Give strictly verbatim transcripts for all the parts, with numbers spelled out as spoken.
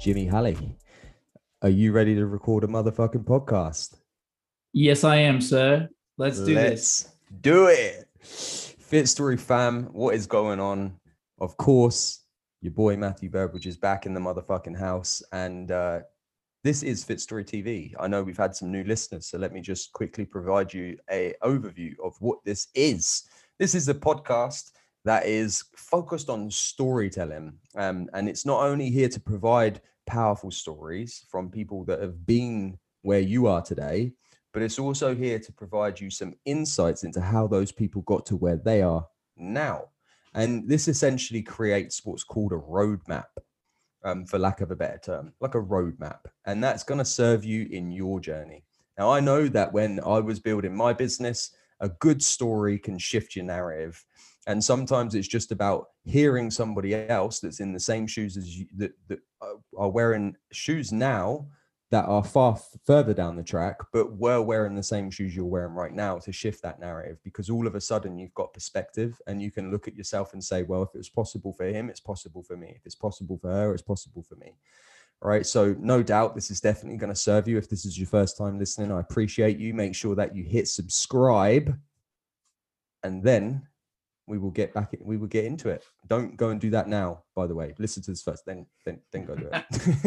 Jimmy Halley. Are you ready to record a motherfucking podcast? Yes, I am, sir. Let's do this. Let's do it. Fit Story fam, what is going on? Of course, your boy Matthew Burbridge is back in the motherfucking house, and uh, this is Fit Story T V. I know we've had some new listeners, so let me just quickly provide you a overview of what this is. This is a podcast that is focused on storytelling, um, and it's not only here to provide powerful stories from people that have been where you are today, but it's also here to provide you some insights into how those people got to where they are now. And this essentially creates what's called a roadmap, um, for lack of a better term, like a roadmap. And that's going to serve you in your journey. Now, I know that when I was building my business, a good story can shift your narrative. And sometimes it's just about hearing somebody else that's in the same shoes as you, that, that are wearing shoes now that are far f- further down the track, but were wearing the same shoes you're wearing right now, to shift that narrative. Because all of a sudden you've got perspective and you can look at yourself and say, well, if it was possible for him, it's possible for me. If it's possible for her, it's possible for me. All right. So no doubt this is definitely going to serve you. If this is your first time listening, I appreciate you. Make sure that you hit subscribe, and then we will get back. We will get into it. Don't go and do that now, by the way. Listen to this first, then then then go do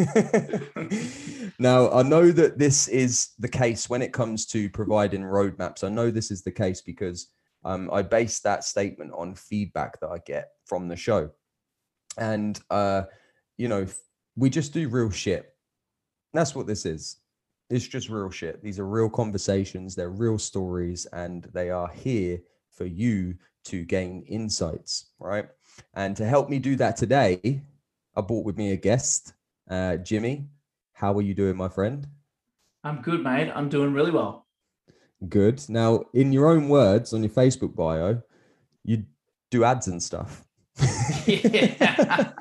it. Now, I know that this is the case when it comes to providing roadmaps. I know this is the case because um, I base that statement on feedback that I get from the show, and uh, you know, we just do real shit. That's what this is. It's just real shit. These are real conversations. They're real stories, and they are here for you to gain insights, right? And to help me do that today, I brought with me a guest, uh, Jimmy. How are you doing, my friend? I'm good, mate. I'm doing really well. Good. Now, in your own words on your Facebook bio, you do ads and stuff. Yeah.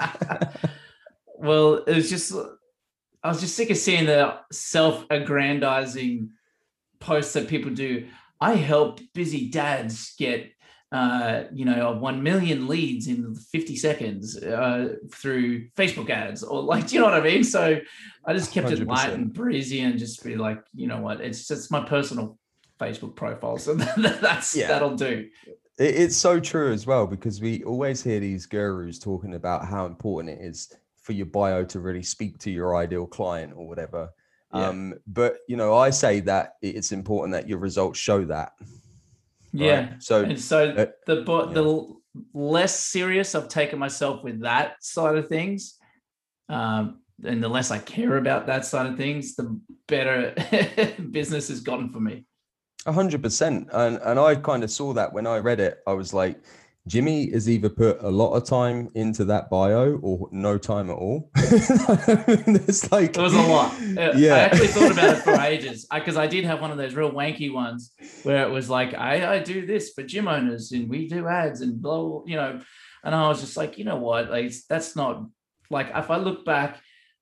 Well, it was just, I was just sick of seeing the self-aggrandizing posts that people do. I helped busy dads get uh, you know, one million leads in fifty seconds uh, through Facebook ads, or like, do you know what I mean? So I just kept one hundred percent it light and breezy and just be like, you know what, it's just my personal Facebook profile. So that's, yeah. That'll do. It's so true as well, because we always hear these gurus talking about how important it is for your bio to really speak to your ideal client or whatever. Yeah. Um, but, you know, I say that it's important that your results show that. Yeah. Right? So, and so uh, the yeah. the less serious I've taken myself with that side of things, um, and the less I care about that side of things, the better business has gotten for me. A hundred percent. And and I kind of saw that when I read it. I was like, Jimmy has either put a lot of time into that bio or no time at all. It's like, it was a lot. Yeah. I actually thought about it for ages, because I, I did have one of those real wanky ones where it was like, I, I do this for gym owners and we do ads and blah, blah, you know, and I was just like, you know what, like, that's not, like, if I look back,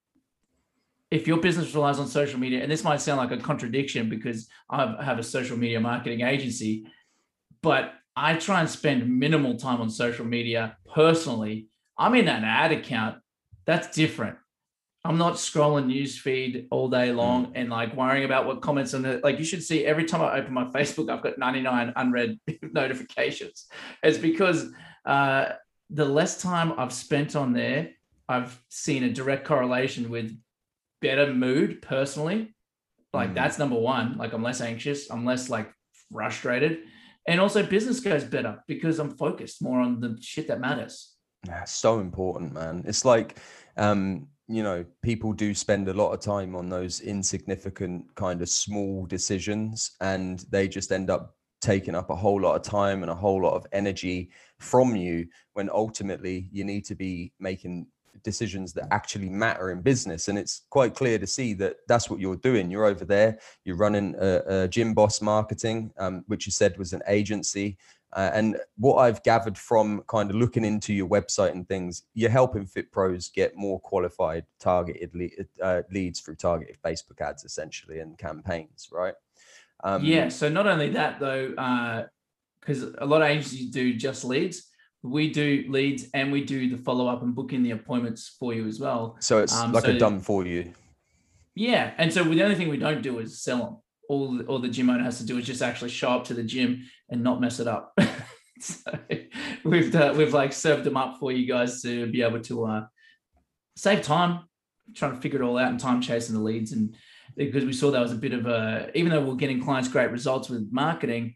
if your business relies on social media, and this might sound like a contradiction because I have a social media marketing agency, but I try and spend minimal time on social media personally. I'm in an ad account. That's different. I'm not scrolling newsfeed all day long mm. and like worrying about what comments on it. Like, you should see every time I open my Facebook, I've got ninety-nine unread notifications. It's because uh, the less time I've spent on there, I've seen a direct correlation with better mood personally. Like mm. that's number one. Like, I'm less anxious. I'm less like frustrated. And also business goes better because I'm focused more on the shit that matters. Yeah, so important, man. It's like, um, you know, people do spend a lot of time on those insignificant kind of small decisions, and they just end up taking up a whole lot of time and a whole lot of energy from you, when ultimately you need to be making decisions that actually matter in business. And it's quite clear to see that that's what you're doing. You're over there, you're running a, a Gym Boss Marketing, um, which you said was an agency. Uh, and what I've gathered from kind of looking into your website and things, you're helping Fit Pros get more qualified targeted le- uh, leads through targeted Facebook ads, essentially, and campaigns, right? Um, yeah. So not only that though, because uh, a lot of agencies do just leads, we do leads and we do the follow-up and booking the appointments for you as well. So it's um, like so, a done for you. Yeah. And so the only thing we don't do is sell them. All, all the gym owner has to do is just actually show up to the gym and not mess it up. So we've uh, we've like served them up for you guys to be able to uh, save time, trying to figure it all out, and time chasing the leads. And because we saw that was a bit of a, even though we're getting clients great results with marketing,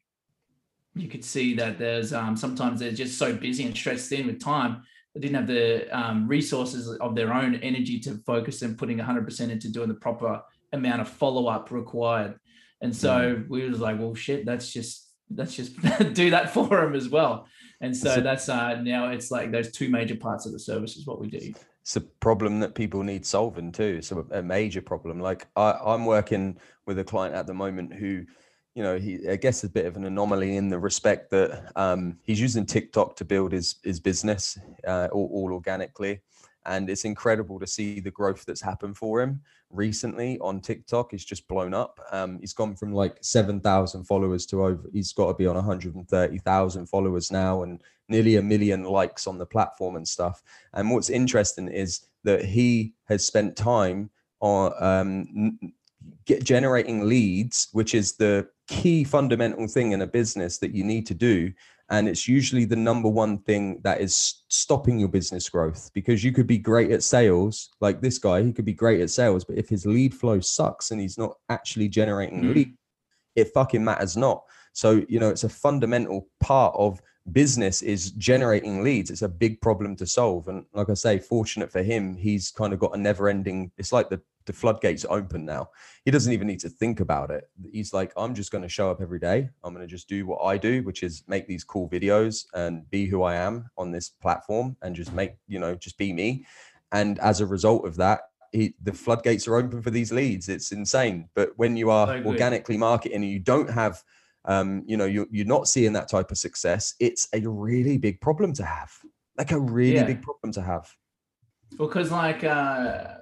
you could see that there's um, sometimes they're just so busy and stressed thin with time. They didn't have the um, resources of their own energy to focus and putting one hundred percent into doing the proper amount of follow-up required. And so mm. we was like, well, shit, that's just, let's just do that for them as well. And so, so that's uh, now it's like those two major parts of the service is what we do. It's a problem that people need solving too. So a major problem. Like I, I'm working with a client at the moment who, you know, he, I guess, is a bit of an anomaly in the respect that um, he's using TikTok to build his his business uh, all, all organically. And it's incredible to see the growth that's happened for him recently on TikTok. He's just blown up. Um, he's gone from like seven thousand followers to over, he's got to be on one hundred thirty thousand followers now and nearly a million likes on the platform and stuff. And what's interesting is that he has spent time on um, get, generating leads, which is the key fundamental thing in a business that you need to do. And it's usually the number one thing that is stopping your business growth, because you could be great at sales, like this guy, he could be great at sales, but if his lead flow sucks and he's not actually generating mm. lead, it fucking matters not. So, you know, it's a fundamental part of business is generating leads. It's a big problem to solve. And like I say, fortunate for him, he's kind of got a never ending, it's like the, the floodgates are open now. He doesn't even need to think about it. He's like, I'm just going to show up every day. I'm going to just do what I do, which is make these cool videos and be who I am on this platform and just make, you know, just be me. And as a result of that, he, the floodgates are open for these leads. It's insane. But when you are organically marketing and you don't have, um, you know, you're, you're not seeing that type of success, it's a really big problem to have. Like a really yeah. big problem to have. Because like, uh,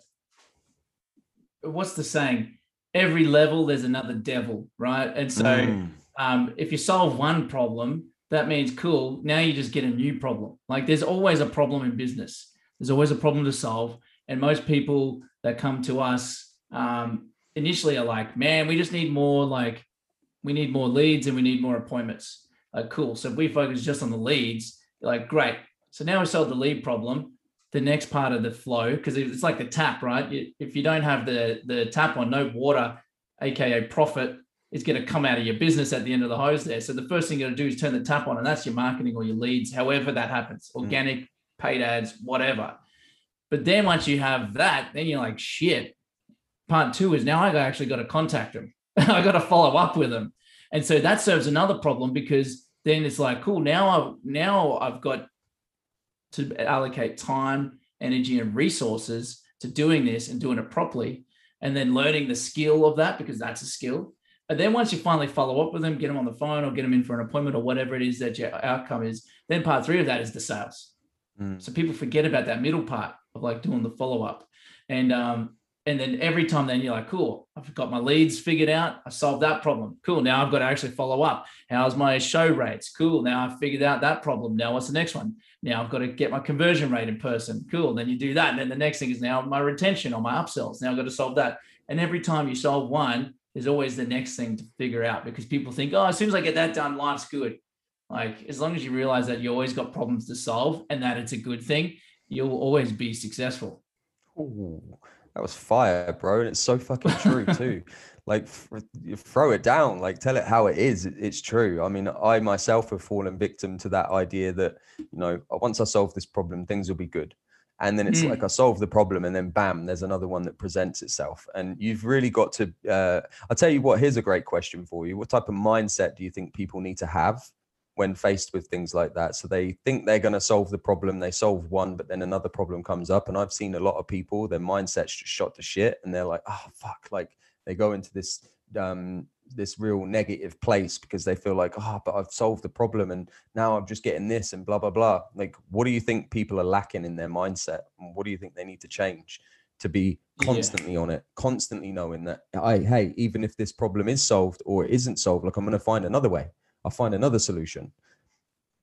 what's the saying? Every level, there's another devil, right? And so mm. um, if you solve one problem, that means cool. Now you just get a new problem. Like there's always a problem in business. There's always a problem to solve. And most people that come to us um, initially are like, man, we just need more, like we need more leads and we need more appointments. Like, cool. So if we focus just on the leads, like, great. So now we solved the lead problem. The next part of the flow, because it's like the tap, right? If you don't have the, the tap on, no water, A K A profit, is going to come out of your business at the end of the hose there. So the first thing you got to do is turn the tap on, and that's your marketing or your leads, however that happens, organic, mm. paid ads, whatever. But then once you have that, then you're like, shit. Part two is now I actually got to contact them. I got to follow up with them. And so that serves another problem, because then it's like, cool, now I've, now I've got to allocate time, energy, and resources to doing this and doing it properly, and then learning the skill of that, because that's a skill. And then once you finally follow up with them, get them on the phone or get them in for an appointment or whatever it is that your outcome is, then part three of that is the sales. Mm. So people forget about that middle part of like doing the follow-up. And, um, and then every time then you're like, cool, I've got my leads figured out. I solved that problem. Cool. Now I've got to actually follow up. How's my show rates? Cool. Now I've figured out that problem. Now what's the next one? Now I've got to get my conversion rate in person. Cool. Then you do that. And then the next thing is now my retention or my upsells. Now I've got to solve that. And every time you solve one, there's always the next thing to figure out, because people think, oh, as soon as I get that done, life's good. Like, as long as you realize that you always got problems to solve and that it's a good thing, you'll always be successful. Ooh, that was fire, bro. And it's so fucking true too. Like, you throw it down, like tell it how it is. It's true. I mean, I myself have fallen victim to that idea that, you know, once I solve this problem, things will be good. And then it's mm. like I solve the problem and then bam, there's another one that presents itself. And you've really got to, uh, I'll tell you what, here's a great question for you. What type of mindset do you think people need to have when faced with things like that? So they think they're going to solve the problem. They solve one, but then another problem comes up. And I've seen a lot of people, their mindset's just shot to shit. And they're like, oh, fuck. Like they go into this, um, this real negative place because they feel like, oh, but I've solved the problem and now I'm just getting this and blah, blah, blah. Like, what do you think people are lacking in their mindset? And what do you think they need to change to be constantly yeah. on it, constantly knowing that, I, hey, even if this problem is solved or it isn't solved, like I'm going to find another way. I'll find another solution.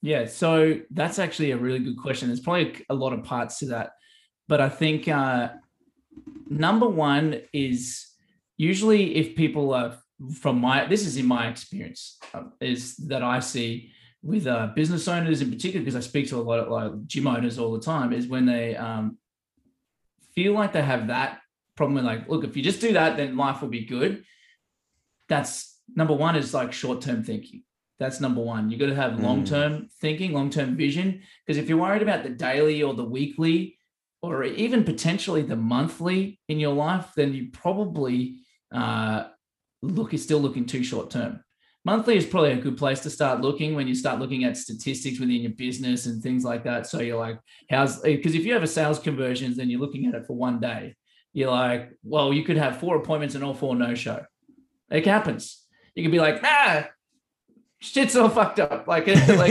Yeah. So that's actually a really good question. There's probably a lot of parts to that, but I think uh, number one is usually if people are from my, this is in my experience, uh, is that I see with uh, business owners in particular, because I speak to a lot of like gym owners all the time, is when they um, feel like they have that problem with like, look, if you just do that, then life will be good. That's number one is like short-term thinking. That's number one. You got to have long-term mm. thinking, long-term vision. Because if you're worried about the daily or the weekly, or even potentially the monthly in your life, then you probably uh, look is still looking too short-term. Monthly is probably a good place to start looking when you start looking at statistics within your business and things like that. So you're like, how's, because if you have a sales conversions, then you're looking at it for one day. You're like, well, you could have four appointments and all four no-show. It happens. You could be like, ah, shit's all fucked up. Like, like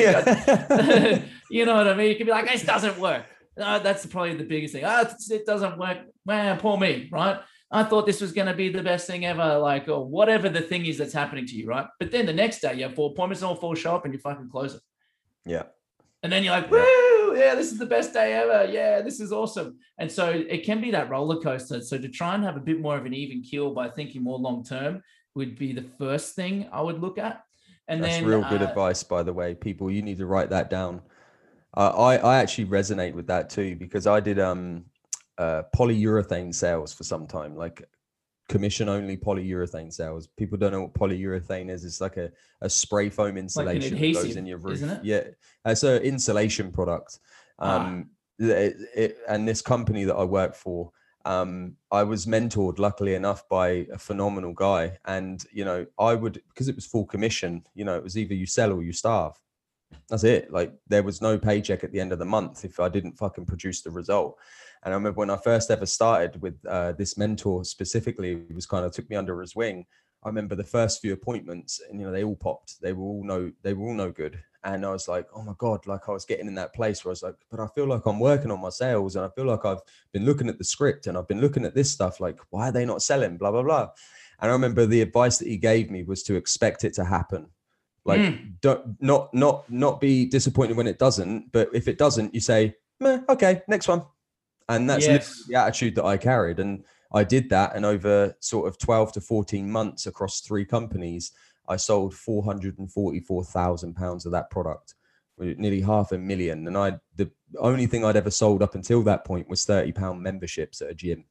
you know what I mean? You could be like, this doesn't work. Uh, that's probably the biggest thing. Oh, it doesn't work. Man, poor me, right? I thought this was going to be the best thing ever, like, or whatever the thing is that's happening to you, right? But then the next day you have four appointments and all four show up and you fucking close it. Yeah. And then you're like, woo, yeah, this is the best day ever. Yeah, this is awesome. And so it can be that roller coaster. So to try and have a bit more of an even keel by thinking more long-term would be the first thing I would look at. And that's then, real good uh, advice, by the way. People, you need to write that down. Uh, I, I actually resonate with that too, because I did um, uh, polyurethane sales for some time, like commission only polyurethane sales. People don't know what polyurethane is. It's like a, a spray foam insulation like that goes in your roof. Isn't it? Yeah, it's an insulation product. Um, ah. it, it, and this company that I work for, um, I was mentored, luckily enough, by a phenomenal guy. And, you know, I would, because it was full commission, you know, it was either you sell or you starve. That's it. Like, there was no paycheck at the end of the month if I didn't fucking produce the result. And I remember when I first ever started with uh, this mentor specifically, he was kind of took me under his wing. I remember the first few appointments, and you know, they all popped. They were all no, they were all no good. And I was like, oh my God, like I was getting in that place where I was like, but I feel like I'm working on my sales, and I feel like I've been looking at the script and I've been looking at this stuff. Like, why are they not selling? Blah blah blah. And I remember the advice that he gave me was to expect it to happen. Like, mm. don't not not not be disappointed when it doesn't, but if it doesn't, you say, meh, okay, next one. And that's yes. the attitude that I carried. And I did that. And over sort of twelve to fourteen months across three companies, I sold four hundred forty-four thousand pounds of that product, nearly half a million. And I, the only thing I'd ever sold up until that point was thirty pound memberships at a gym.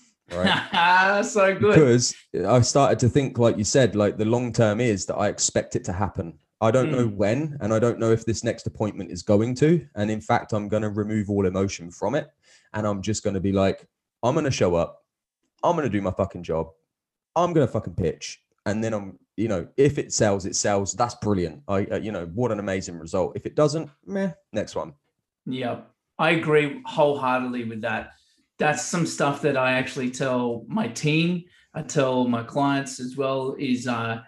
Right. So good. Because I started to think, like you said, like the long term is that I expect it to happen. I don't mm. know when, and I don't know if this next appointment is going to. And in fact, I'm going to remove all emotion from it. And I'm just going to be like, I'm going to show up. I'm going to do my fucking job. I'm going to fucking pitch. And then I'm, you know, if it sells, it sells. That's brilliant. I, uh, you know, what an amazing result. If it doesn't, meh, next one. Yeah, I agree wholeheartedly with that. That's some stuff that I actually tell my team. I tell my clients as well is, uh,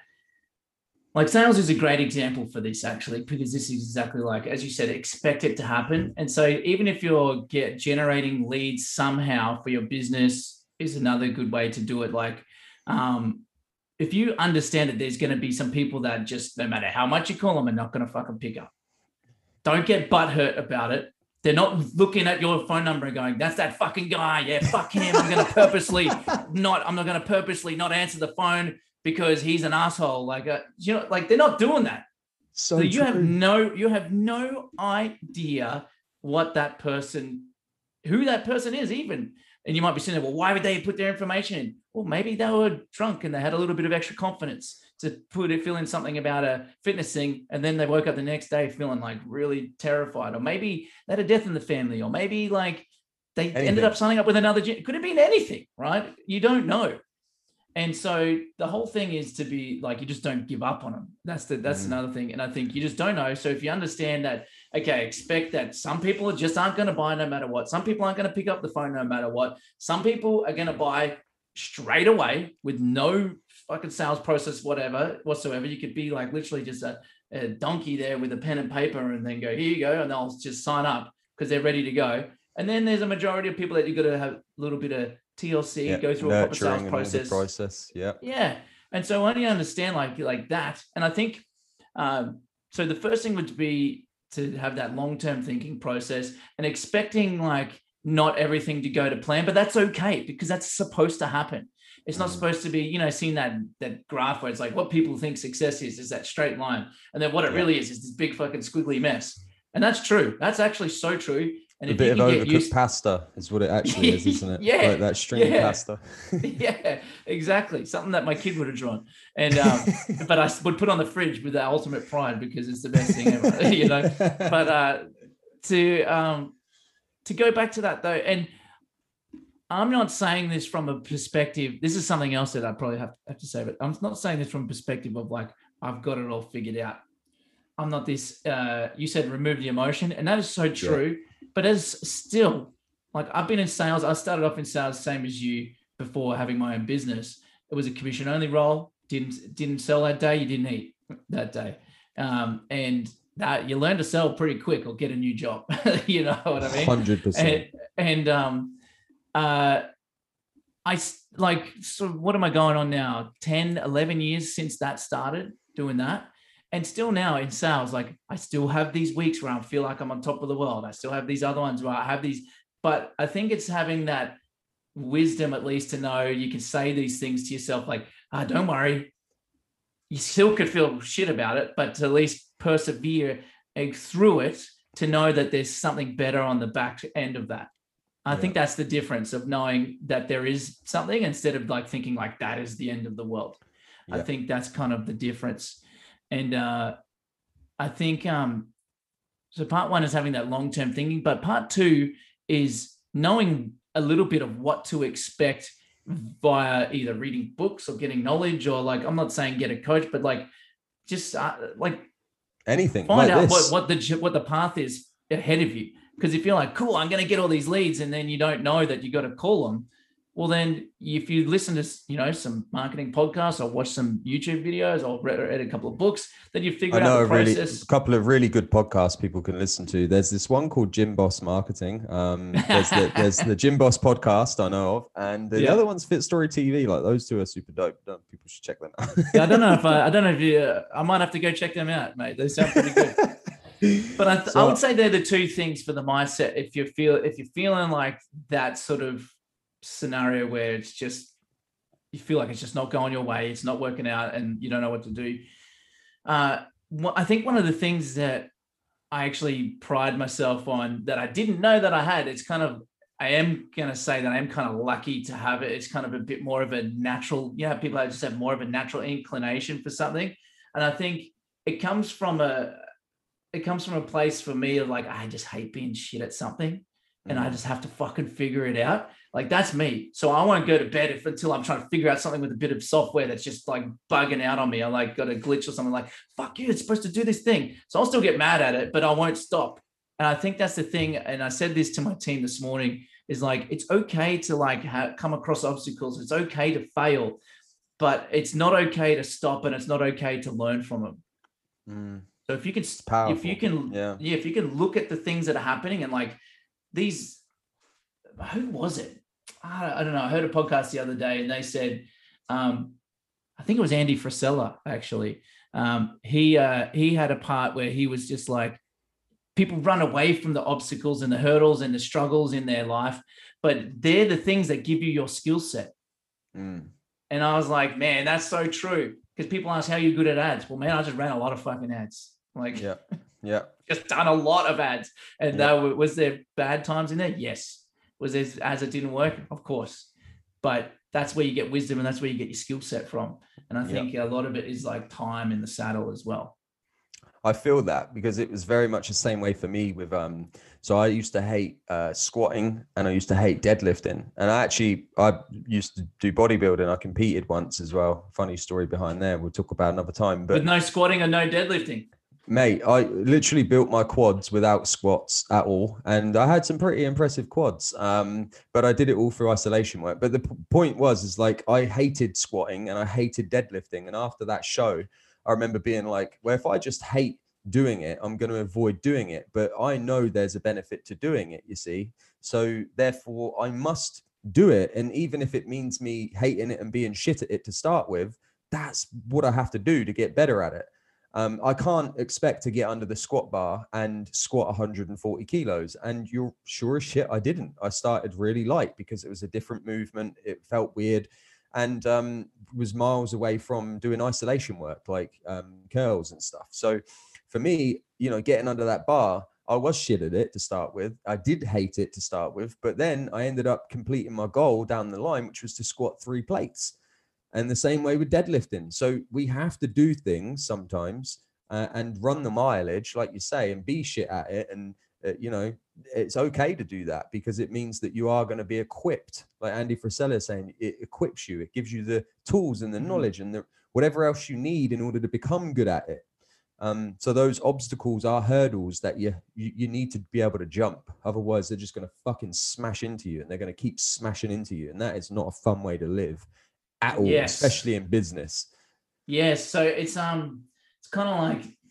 like sales is a great example for this actually, because this is exactly like, as you said, expect it to happen. And so even if you're get generating leads somehow for your business is another good way to do it. Like, um, if you understand that there's going to be some people that just, no matter how much you call them, are not going to fucking pick up. Don't get butthurt about it. They're not looking at your phone number and going, that's that fucking guy. Yeah, fuck him. I'm going to purposely not, I'm not going to purposely not answer the phone because he's an asshole. Like, uh, you know, like they're not doing that. So, so you true. have no, you have no idea what that person, who that person is even. And you might be saying, well, why would they put their information in? Well, maybe they were drunk and they had a little bit of extra confidence to put it, fill in something about a fitness thing. And then they woke up the next day feeling like really terrified, or maybe they had a death in the family, or maybe like they anything. ended up signing up with another gym. It could have been anything, right? You don't know. And so the whole thing is to be like, you just don't give up on them. That's the, that's mm. another thing. And I think you just don't know. So if you understand that, okay, expect that some people just aren't going to buy no matter what. Some people aren't going to pick up the phone no matter what. Some people are going to buy straight away with no fucking sales process, whatever, whatsoever. You could be like literally just a, a donkey there with a pen and paper and then go, here you go. And they'll just sign up because they're ready to go. And then there's a majority of people that you've got to have a little bit of T L C, yeah, go through a proper sales process. process. Yeah. Yeah. And so only understand like, like that. And I think, um, so the first thing would be to have that long-term thinking process and expecting like not everything to go to plan, but that's okay because that's supposed to happen. It's not supposed to be, you know, seeing that that graph where it's like what people think success is, is that straight line. And then what it yeah. really is, is this big fucking squiggly mess. And that's true. That's actually so true. And a if bit you of can overcooked get used... pasta is what it actually is, isn't it? yeah. Like that stringy yeah. pasta. yeah, exactly. Something that my kid would have drawn. And, um, but I would put on the fridge with the ultimate pride because it's the best thing ever, you know, but, uh, to, um, to go back to that though, and I'm not saying this from a perspective, this is something else that I probably have, have to say, but I'm not saying this from a perspective of like, I've got it all figured out. I'm not this, uh, you said remove the emotion, and that is so true, yeah. but as still, like I've been in sales, I started off in sales, same as you before having my own business. It was a commission only role, didn't, didn't sell that day, you didn't eat that day. Um, and that you learn to sell pretty quick or get a new job, you know what I mean? one hundred percent. And, and um, uh, I like, so what am I going on now? ten, eleven years since that started doing that. And still now in sales, like I still have these weeks where I feel like I'm on top of the world. I still have these other ones where I have these, but I think it's having that wisdom, at least to know you can say these things to yourself, like, ah, don't worry. You still could feel shit about it, but to at least persevere through it to know that there's something better on the back end of that. I yeah. think that's the difference of knowing that there is something instead of like thinking like that is the end of the world. Yeah. I think that's kind of the difference. And uh, I think, um, so part one is having that long-term thinking, but part two is knowing a little bit of what to expect via either reading books or getting knowledge, or like, I'm not saying get a coach, but like, just uh, like anything, find like out this. what, what the, what the path is ahead of you. Because if you're like, cool, I'm going to get all these leads, and then you don't know that you got to call them, well, then if you listen to, you know, some marketing podcasts or watch some YouTube videos or read, read a couple of books, then you figure I know out the a really, process. a couple of really good podcasts people can listen to. There's this one called Gym Boss Marketing. Um, there's, the, there's the Gym Boss podcast I know of, and the yeah. other one's Fit Story T V. Like those two are super dope. People should check them out. yeah, I don't know if I, I don't know if you, uh, I might have to go check them out, mate. They sound pretty good. But I, th- so, I would say they're the two things for the mindset. If you feel, if you're feeling like that sort of scenario where it's just, you feel like it's just not going your way, it's not working out, and you don't know what to do. Uh, I think one of the things that I actually pride myself on that I didn't know that I had, it's kind of, I am going to say that I am kind of lucky to have it. It's kind of a bit more of a natural, you know, people just have more of a natural inclination for something. And I think it comes from a, it comes from a place for me of like, I just hate being shit at something and mm. I just have to fucking figure it out. Like that's me. So I won't go to bed if until I'm trying to figure out something with a bit of software that's just like bugging out on me. I like got a glitch or something like, fuck you, it's supposed to do this thing. So I'll still get mad at it, but I won't stop. And I think that's the thing. And I said this to my team this morning is like, it's okay to like ha- come across obstacles. It's okay to fail, but it's not okay to stop, and it's not okay to learn from them. Mm. So if you can, if you can, yeah. yeah, if you can look at the things that are happening and like these, who was it? I, I don't know. I heard a podcast the other day and they said, um, I think it was Andy Frisella actually. Um, he, uh, he had a part where he was just like, people run away from the obstacles and the hurdles and the struggles in their life, but they're the things that give you your skill set. Mm. And I was like, man, that's so true. Because people ask, how are you good at ads? Well, man, I just ran a lot of fucking ads. Like, yeah, yeah, just done a lot of ads. And yeah. that, was there bad times in there? Yes. Was there ads that didn't work? Of course. But that's where you get wisdom, and that's where you get your skill set from. And I think yeah. a lot of it is like time in the saddle as well. I feel that because it was very much the same way for me with, um, so I used to hate uh, squatting and I used to hate deadlifting. And I actually, I used to do bodybuilding. I competed once as well. Funny story behind there. We'll talk about another time. But with no squatting and no deadlifting. Mate, I literally built my quads without squats at all. And I had some pretty impressive quads, um, but I did it all through isolation work. But the p- point was, is like, I hated squatting and I hated deadlifting. And after that show, I remember being like, well, if I just hate doing it, I'm going to avoid doing it. But I know there's a benefit to doing it, you see. So therefore, I must do it. And even if it means me hating it and being shit at it to start with, that's what I have to do to get better at it. Um, I can't expect to get under the squat bar and squat one hundred forty kilos. And you're sure as shit I didn't. I started really light because it was a different movement. It felt weird, and um, was miles away from doing isolation work like um, curls and stuff. So for me, you know, getting under that bar, I was shit at it to start with. I did hate it to start with, but then I ended up completing my goal down the line, which was to squat three plates. And the same way with deadlifting. So we have to do things sometimes uh, and run the mileage, like you say, and be shit at it. And, uh, you know, it's okay to do that because it means that you are going to be equipped. Like Andy Frisella is saying, it equips you. It gives you the tools and the mm-hmm. knowledge and the, whatever else you need in order to become good at it. Um, so those obstacles are hurdles that you, you you need to be able to jump. Otherwise, they're just going to fucking smash into you and they're going to keep smashing into you. And that is not a fun way to live. At all, yes. Especially in business. Yes, so it's um, it's kind of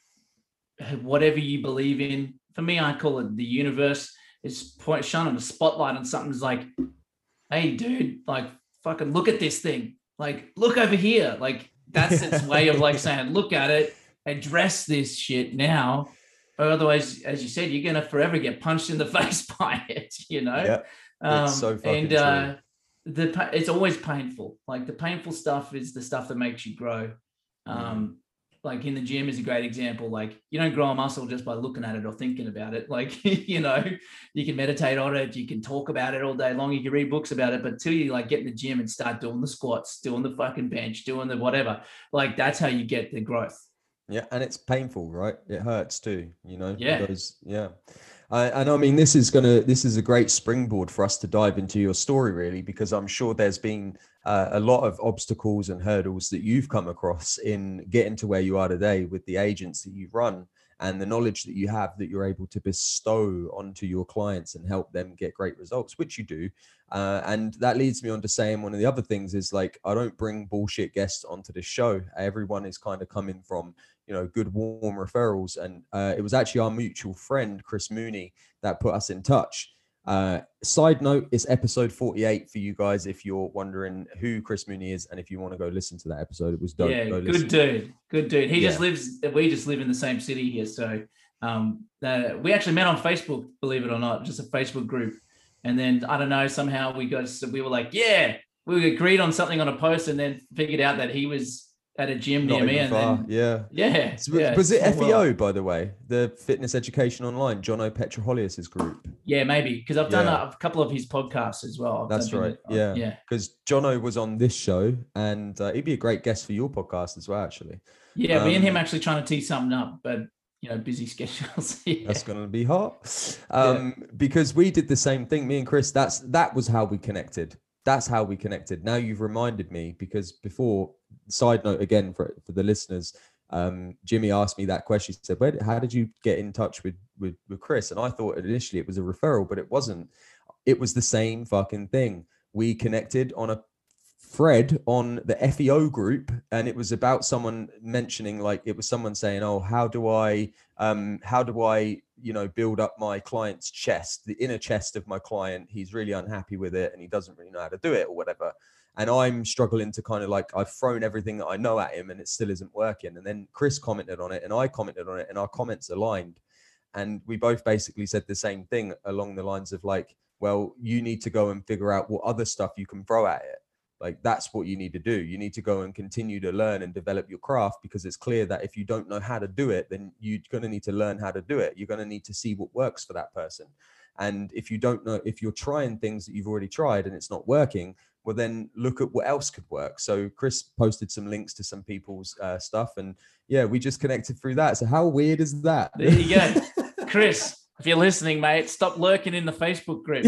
like whatever you believe in. For me, I call it the universe. It's point shining a spotlight on something. It's like, hey, dude, like fucking look at this thing. Like, look over here. Like that's its way of like saying, look at it, address this shit now. Or otherwise, as you said, you're gonna forever get punched in the face by it. You know. Yeah. Um, it's so fucking and true. uh, the it's always painful. Like the painful stuff is the stuff that makes you grow. Um, like in the gym is a great example. Like you don't grow a muscle just by looking at it or thinking about it. Like, you know, you can meditate on it. You can talk about it all day long. You can read books about it, but until you like get in the gym and start doing the squats, doing the fucking bench, doing the whatever, like that's how you get the growth. Yeah. And it's painful, right? It hurts too, you know? Yeah. Those, yeah. Uh, and I mean, this is gonna this is a great springboard for us to dive into your story, really, because I'm sure there's been uh, a lot of obstacles and hurdles that you've come across in getting to where you are today with the agents that you run and the knowledge that you have that you're able to bestow onto your clients and help them get great results, which you do. Uh, and that leads me on to saying one of the other things is like, I don't bring bullshit guests onto the show. Everyone is kind of coming from, you know, good warm referrals. And uh, it was actually our mutual friend, Chris Mooney, that put us in touch. Uh, side note, it's episode forty-eight for you guys. If you're wondering who Chris Mooney is, and if you want to go listen to that episode, it was dope. Yeah, go good listen. dude. Good dude. He Yeah. just lives, we just live in the same city here. So um, uh, we actually met on Facebook, believe it or not, just a Facebook group. And then I don't know, somehow we got, we were like, yeah, we agreed on something on a post and then figured out that he was at a gym near Not me. even And far. then, yeah. yeah. Was, yeah was it F E O, well. by the way? The Fitness Education Online, John O'Petroholius's group? Yeah, maybe. Because I've done Yeah. a, a couple of his podcasts as well. I've That's done right. it. Yeah. Yeah. Because Jono was on this show and uh, he'd be a great guest for your podcast as well, actually. Yeah, Um, me and him actually trying to tee something up, but you know, busy schedules. Yeah. That's going to be hot. Um, yeah. Because we did the same thing, me and Chris. That's that was how we connected. That's how we connected. Now you've reminded me, because before, side note again for, for the listeners, um, Jimmy asked me that question. He said, Where, how did you get in touch with, with, with Chris? And I thought initially it was a referral, but it wasn't. It was the same fucking thing. We connected on a thread on the F E O group, and it was about someone mentioning, like, it was someone saying, oh, how do I, um, how do I, you know, build up my client's chest, the inner chest of my client. He's really unhappy with it and he doesn't really know how to do it or whatever. And I'm struggling to kind of like, I've thrown everything that I know at him and it still isn't working. And then Chris commented on it and I commented on it and our comments aligned. And we both basically said the same thing along the lines of like, well, you need to go and figure out what other stuff you can throw at it. Like, that's what you need to do. You need to go and continue to learn and develop your craft, because it's clear that if you don't know how to do it, then you're going to need to learn how to do it. You're going to need to see what works for that person. And if you don't know, if you're trying things that you've already tried and it's not working, well, then look at what else could work. So Chris posted some links to some people's uh, stuff. And yeah, we just connected through that. So how weird is that? There you go. Chris, if you're listening, mate, stop lurking in the Facebook group.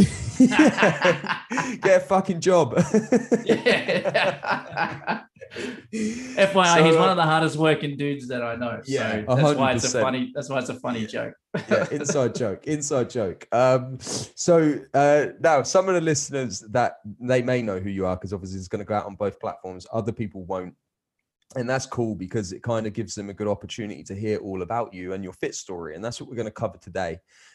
Get a fucking job. Yeah. F Y I, so, he's one of the hardest working dudes that I know. Yeah, so that's why it's a funny. That's why it's a funny joke. Yeah, inside joke, inside joke. Um, so uh, now some of the listeners that they may know who you are, because obviously it's going to go out on both platforms. Other people won't. And that's cool, because it kind of gives them a good opportunity to hear all about you and your fit story. And that's what we're going to cover today.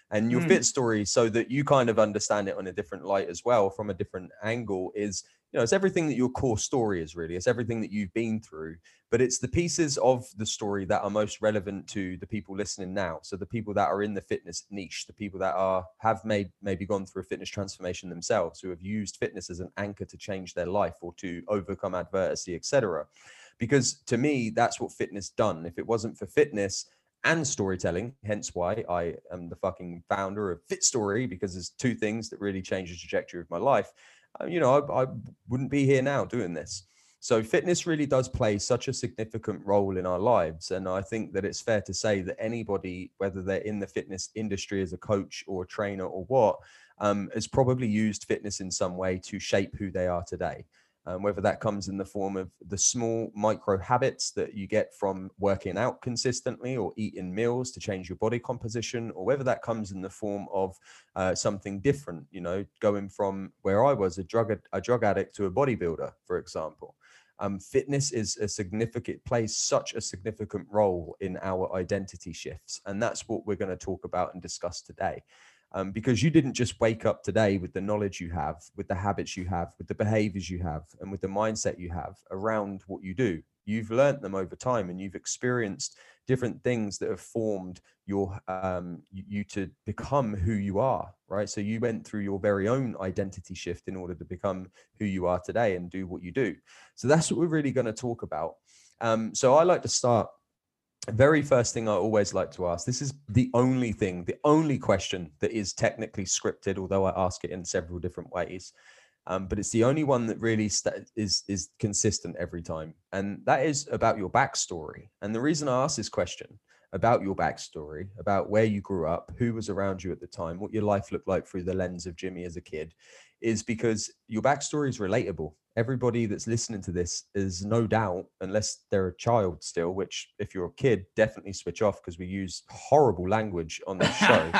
And your Mm. fit story, so that you kind of understand it on a different light as well, from a different angle, is, you know, it's everything that your core story is really. It's everything that you've been through, but it's the pieces of the story that are most relevant to the people listening now. So the people that are in the fitness niche, the people that are have made maybe gone through a fitness transformation themselves, who have used fitness as an anchor to change their life or to overcome adversity, et cetera. Because to me, that's what fitness done. If it wasn't for fitness and storytelling, hence why I am the fucking founder of Fit Story, because there's two things that really changed the trajectory of my life. Uh, you know, I, I wouldn't be here now doing this. So fitness really does play such a significant role in our lives. And I think that it's fair to say that anybody, whether they're in the fitness industry as a coach or a trainer or what, um, has probably used fitness in some way to shape who they are today. Um, whether that comes in the form of the small micro habits that you get from working out consistently or eating meals to change your body composition, or whether that comes in the form of uh, something different, you know, going from where I was a drug, a drug addict to a bodybuilder, for example. Um, fitness is a significant, plays such a significant role in our identity shifts. And that's what we're going to talk about and discuss today. Um, because you didn't just wake up today with the knowledge you have, with the habits you have, with the behaviors you have, and with the mindset you have around what you do. You've learned them over time, and you've experienced different things that have formed your um, you to become who you are, right? So you went through your very own identity shift in order to become who you are today and do what you do. So that's what we're really going to talk about. Um, so I like to start. Very first thing I always like to ask, this is the only thing, the only question that is technically scripted, although I ask it in several different ways. Um, but it's the only one that really st- is is consistent every time. And that is about your backstory. And the reason I ask this question about your backstory, about where you grew up, who was around you at the time, what your life looked like through the lens of Jimmy as a kid, is because your backstory is relatable. Everybody that's listening to this is no doubt, unless they're a child still, which if you're a kid, definitely switch off, because we use horrible language on this show.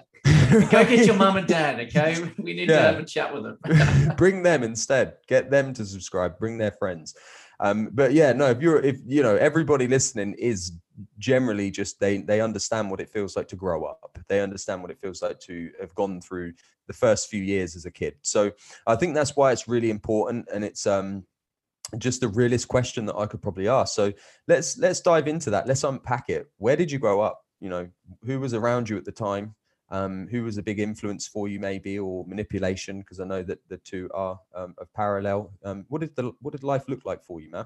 Go get your mom and dad, okay? We need yeah. to have a chat with them. Bring them instead. Get them to subscribe. Bring their friends. Um, but yeah, no, if you're, if you know, everybody listening is generally just, they they understand what it feels like to grow up. They understand what it feels like to have gone through the first few years as a kid. So I think that's why it's really important, and it's um just the realest question that I could probably ask. So let's let's dive into that. Let's unpack it. Where did you grow up? You know, who was around you at the time? Um, who was a big influence for you, maybe, or manipulation? Because I know that the two are um, of parallel. Um, what did the what did life look like for you, Matt?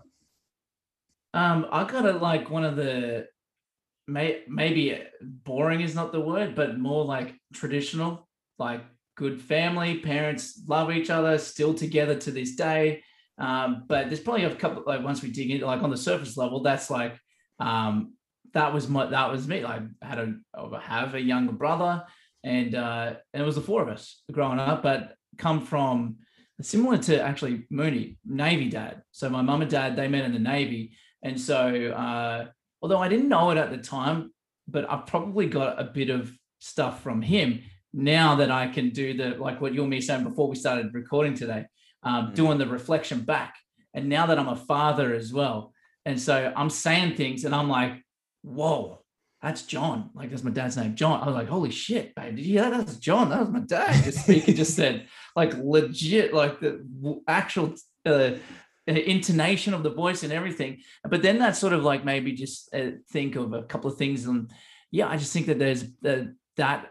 Um, I got it like one of the may, maybe boring is not the word, but more like traditional, like good family, parents love each other, still together to this day. Um, but there's probably a couple, like once we dig into, like on the surface level, that's like um, that was my that was me. I had a I have a younger brother, and uh, and it was the four of us growing up, but come from similar to actually Mooney, Navy dad. So my mum and dad, they met in the Navy, and so uh, although I didn't know it at the time, but I probably got a bit of stuff from him now that I can do the like what you and me saying before we started recording today. Um, mm. Doing the reflection back. And now that I'm a father as well. And so I'm saying things and I'm like, whoa, that's John. Like, that's my dad's name, John. I was like, holy shit, babe. Did you hear that? That's John. That was my dad. The speaker just said, like, legit, like the actual uh, intonation of the voice and everything. But then that sort of like maybe just uh, think of a couple of things. And yeah, I just think that there's uh, that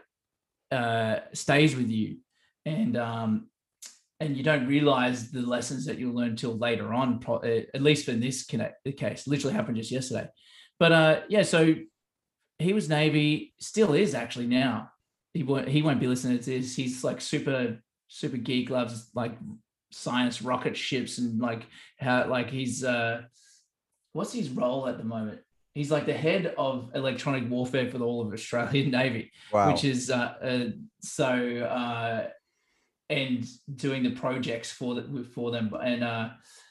uh, stays with you. And, um, and you don't realize the lessons that you'll learn till later on, at least in this case. Literally happened just yesterday. But uh, yeah, so he was Navy, still is actually now. He won't, he won't be listening to this. He's like super, super geek, loves like science, rocket ships, and like how, like he's, uh, what's his role at the moment? He's like the head of electronic warfare for the whole of Australian Navy, wow. which is uh, uh, so... Uh, and doing the projects for the, for them. And uh,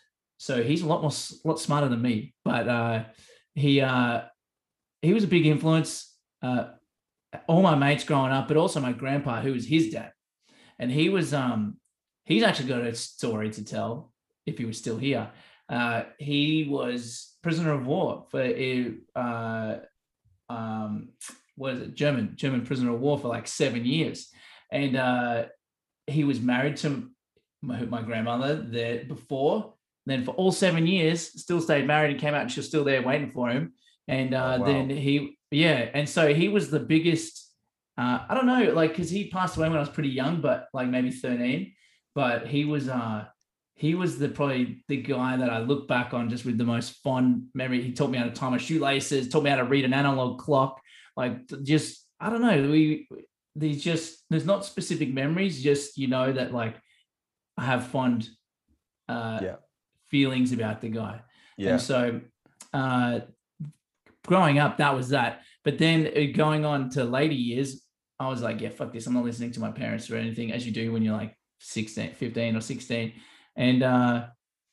so he's a lot more, lot smarter than me, but uh, he, uh, he was a big influence. Uh, all my mates growing up, but also my grandpa, who was his dad. And he was, um, he's actually got a story to tell if he was still here. Uh, he was prisoner of war for, uh, um, what is it, German, German prisoner of war for like seven years. And uh, he was married to my, my grandmother there before. Then for all seven years, still stayed married and came out and she was still there waiting for him. And uh, oh, wow. then he, yeah. And so he was the biggest, uh, I don't know, like, cause he passed away when I was pretty young, but like maybe thirteen, but he was, uh, he was the probably the guy that I look back on just with the most fond memory. He taught me how to tie my shoelaces, taught me how to read an analog clock. Like just, I don't know, we, there's just, there's not specific memories, just, you know, that like I have fond uh, yeah. feelings about the guy. Yeah. And so uh, growing up, that was that. But then going on to later years, I was like, yeah, fuck this. I'm not listening to my parents or anything, as you do when you're like sixteen, fifteen or sixteen. And uh,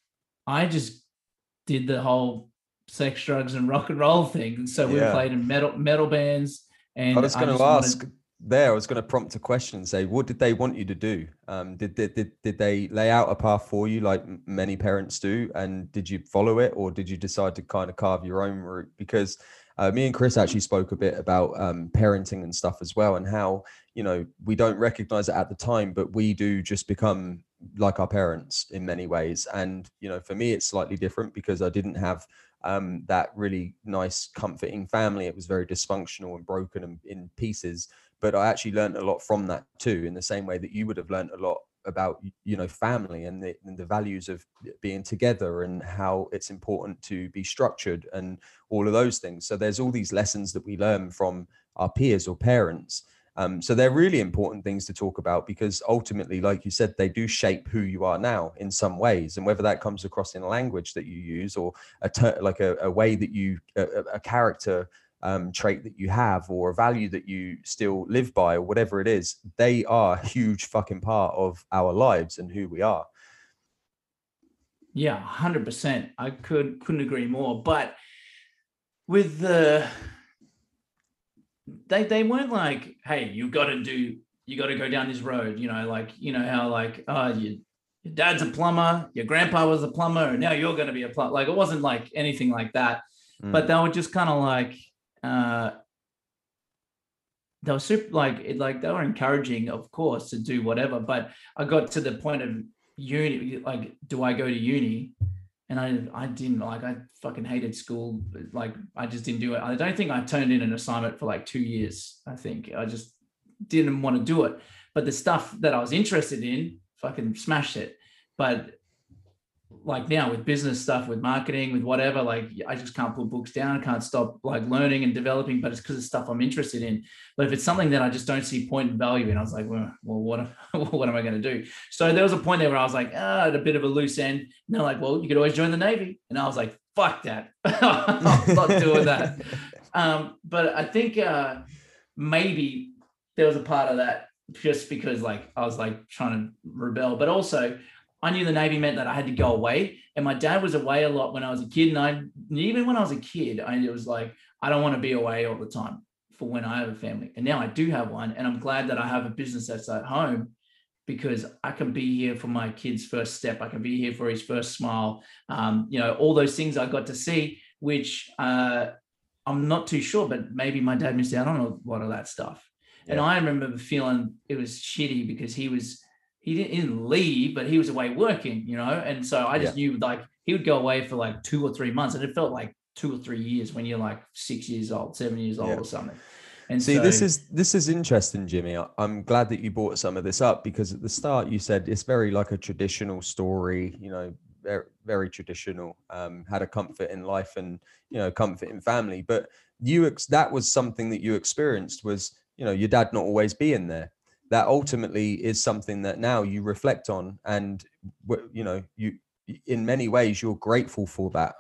I just did the whole sex, drugs, and rock and roll thing. And so we yeah. played in metal metal bands. And I was going to ask wanted... there, I was going to prompt a question and say, what did they want you to do? Um, did, did, did, did they lay out a path for you like many parents do? And did you follow it, or did you decide to kind of carve your own route? Because uh, me and Chris actually spoke a bit about um, parenting and stuff as well, and how, you know, we don't recognize it at the time, but we do just become like our parents in many ways. And, you know, for me, it's slightly different because I didn't have um, that really nice, comforting family. It was very dysfunctional and broken and in pieces. But I actually learned a lot from that too, in the same way that you would have learned a lot about, you know, family and the, and the values of being together and how it's important to be structured and all of those things. So there's all these lessons that we learn from our peers or parents. Um, so they're really important things to talk about, because ultimately, like you said, they do shape who you are now in some ways. And whether that comes across in a language that you use, or a ter- like a, a way that you, a, a character um, trait that you have, or a value that you still live by, or whatever it is, they are a huge fucking part of our lives and who we are. Yeah, one hundred percent. I could, couldn't agree more. But with the... They they weren't like, hey, you got to do, you got to go down this road, you know, like, you know, how like, oh, you, your dad's a plumber, your grandpa was a plumber, and now you're going to be a plumber. Like, it wasn't like anything like that. Mm. But they were just kind of like, uh, they were super, like, it, like they were encouraging, of course, to do whatever. But I got to the point of uni, like, do I go to uni? And I, I didn't, like, I fucking hated school. Like, I just didn't do it. I don't think I turned in an assignment for like two years. I think I just didn't want to do it. But the stuff that I was interested in, fucking smashed it. But like now with business stuff, with marketing, with whatever, like I just can't put books down. I can't stop like learning and developing, but it's because of stuff I'm interested in. But if it's something that I just don't see point and value in, I was like, well, well what, what am I going to do? So there was a point there where I was like, ah, at a bit of a loose end. And they're like, well, you could always join the Navy. And I was like, fuck that. I'm not doing that. Um, but I think uh, maybe there was a part of that just because like I was like trying to rebel, but also I knew the Navy meant that I had to go away, and my dad was away a lot when I was a kid. And I, even when I was a kid, I it was like, I don't want to be away all the time for when I have a family. And now I do have one. And I'm glad that I have a business that's at home, because I can be here for my kid's first step. I can be here for his first smile. Um, you know, all those things I got to see, which uh, I'm not too sure, but maybe my dad missed out on a lot of that stuff. Yeah. And I remember feeling it was shitty because he was, He didn't, he didn't leave, but he was away working, you know? And so I just yeah. knew like he would go away for like two or three months, and it felt like two or three years when you're like six years old, seven years old yeah. or something. And see, so, this is, this is interesting, Jimmy. I'm glad that you brought some of this up, because at the start you said it's very like a traditional story, you know, very, very traditional, um, had a comfort in life and, you know, comfort in family. But you, ex- that was something that you experienced was, you know, your dad not always being there. That ultimately is something that now you reflect on, and, you know, you, in many ways, you're grateful for that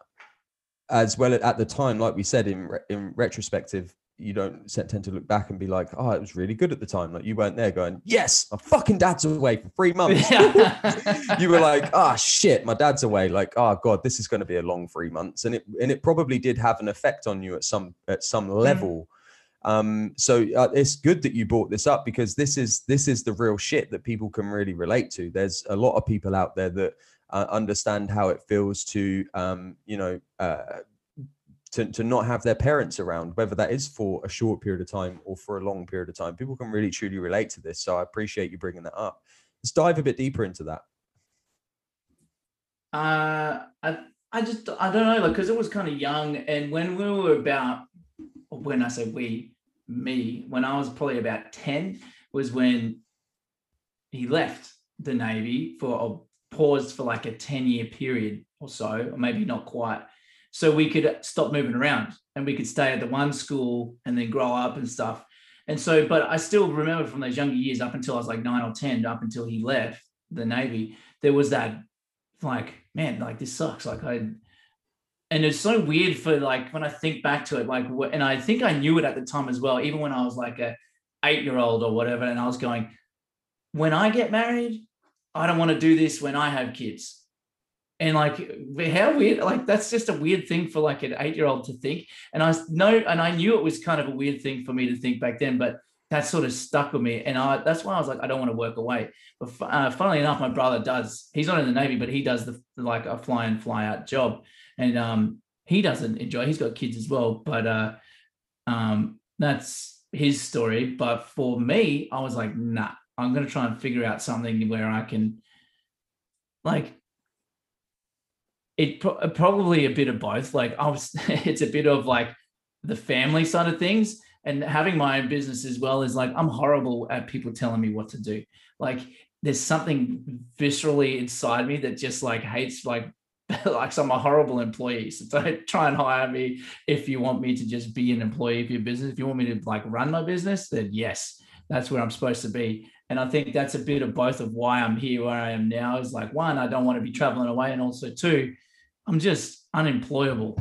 as well. At the time, like we said, in, in retrospective, you don't tend to look back and be like, oh, it was really good at the time. Like you weren't there going, yes, my fucking dad's away for three months. You were like, ah, oh, shit, my dad's away. Like, oh God, this is going to be a long three months. And it, and it probably did have an effect on you at some, at some level. Mm. Um, so uh, it's good that you brought this up, because this is, this is the real shit that people can really relate to. There's a lot of people out there that uh, understand how it feels to, um, you know, uh, to, to not have their parents around, whether that is for a short period of time or for a long period of time. People can really truly relate to this. So I appreciate you bringing that up. Let's dive a bit deeper into that. Uh, I, I just, I don't know, like, cause it was kind of young. And when we were about, when I say we, me, when I was probably about ten was when he left the Navy for a paused for like a ten year period or so, or maybe not quite. So we could stop moving around and we could stay at the one school and then grow up and stuff. And so, but I still remember from those younger years up until I was like nine or ten, up until he left the Navy, there was that like, man, like this sucks. Like I, and it's so weird for like, when I think back to it, like, and I think I knew it at the time as well, even when I was like a eight year old or whatever. And I was going, when I get married, I don't want to do this when I have kids. And like, how weird, like, that's just a weird thing for like an eight year old to think. And I know, and I knew it was kind of a weird thing for me to think back then, but that sort of stuck with me. And I, that's why I was like, I don't want to work away. But uh, funnily enough, my brother does, he's not in the Navy, but he does the like a fly in, fly out job. And um, he doesn't enjoy, he's got kids as well, but uh, um, that's his story. But for me, I was like, nah, I'm going to try and figure out something where I can like, it pro- probably a bit of both. Like I was, it's a bit of like the family side of things, and having my own business as well is like, I'm horrible at people telling me what to do. Like there's something viscerally inside me that just like hates like, like I'm a horrible employee. So don't try and hire me if you want me to just be an employee of your business. If you want me to like run my business, then yes, that's where I'm supposed to be. And I think that's a bit of both of why I'm here where I am now is like, one, I don't want to be traveling away. And also two, I'm just unemployable.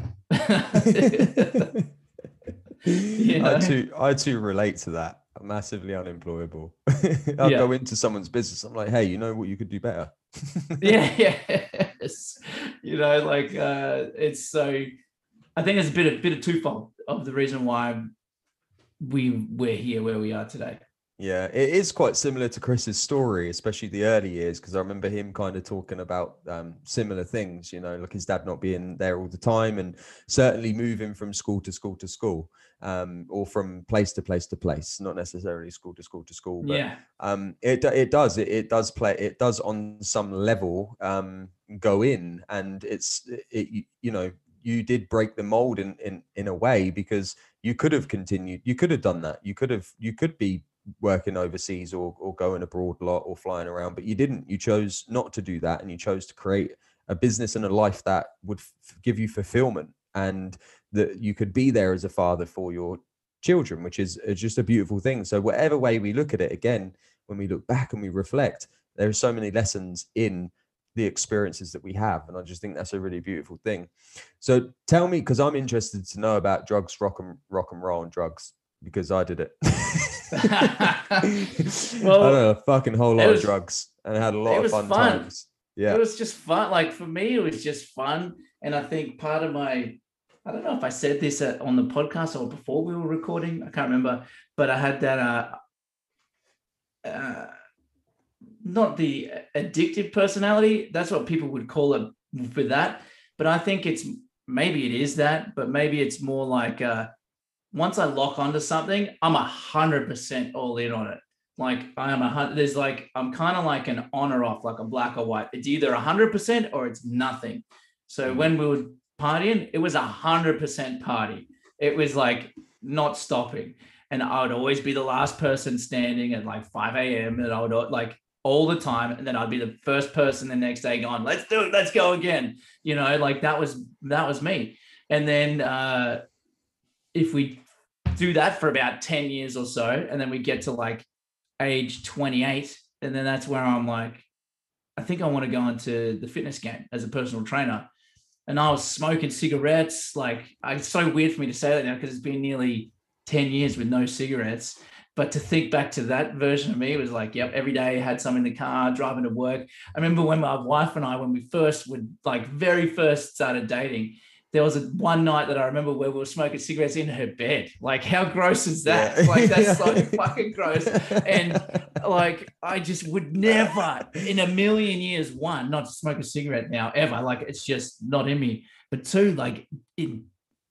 You know? I too, I too relate to that. I'm massively unemployable. I'll yeah. go into someone's business. I'm like, hey, you know what you could do better? yeah, yeah. You know, like uh, it's so. I think it's a bit of bit of twofold of the reason why we we're here where we are today. Yeah, it is quite similar to Chris's story, especially the early years, because I remember him kind of talking about um, similar things, you know, like his dad not being there all the time and certainly moving from school to school to school um, or from place to place to place, not necessarily school to school to school. But yeah. um, it, it does, it, it does play, it does on some level um, go in, and it's, it, you know, you did break the mold in, in, in a way, because you could have continued, you could have done that. You could have, you could be working overseas or, or going abroad a lot or flying around, but you didn't. You chose not to do that, and you chose to create a business and a life that would f- give you fulfillment, and that you could be there as a father for your children, which is, is just a beautiful thing. So whatever way we look at it, again, when we look back and we reflect, there are so many lessons in the experiences that we have, and I just think that's a really beautiful thing. So tell me, because I'm interested to know about drugs, rock and rock and roll and drugs, because I did it. Well, I don't know, a fucking whole lot was, of drugs, and I had a lot of fun, fun times. Yeah, it was just fun. Like for me, it was just fun, and I think part of my, I don't know if I said this on the podcast or before we were recording, I can't remember, but I had that, uh, uh, not the addictive personality. That's what people would call it for that, but I think it's maybe it is that, but maybe it's more like. Uh, Once I lock onto something, I'm a hundred percent all in on it. Like I am a hundred, there's like, I'm kind of like an on or off, like a black or white. It's either a hundred percent or it's nothing. So when we were partying, it was a hundred percent party. It was like not stopping. And I would always be the last person standing at like five a.m. and I would like all the time. And then I'd be the first person the next day going, let's do it. Let's go again. You know, like that was, that was me. And then, uh, if we do that for about ten years or so, and then we get to like age twenty-eight, and then that's where I'm like, I think I want to go into the fitness game as a personal trainer. And I was smoking cigarettes. Like, it's so weird for me to say that now because it's been nearly ten years with no cigarettes. But to think back to that version of me, it was like, yep, every day I had some in the car, driving to work. I remember when my wife and I, when we first would like very first started dating, there was a one night that I remember where we were smoking cigarettes in her bed. Like, how gross is that? Yeah. Like, that's so fucking gross. And like, I just would never in a million years, one, not to smoke a cigarette now ever. Like, it's just not in me. But two, like in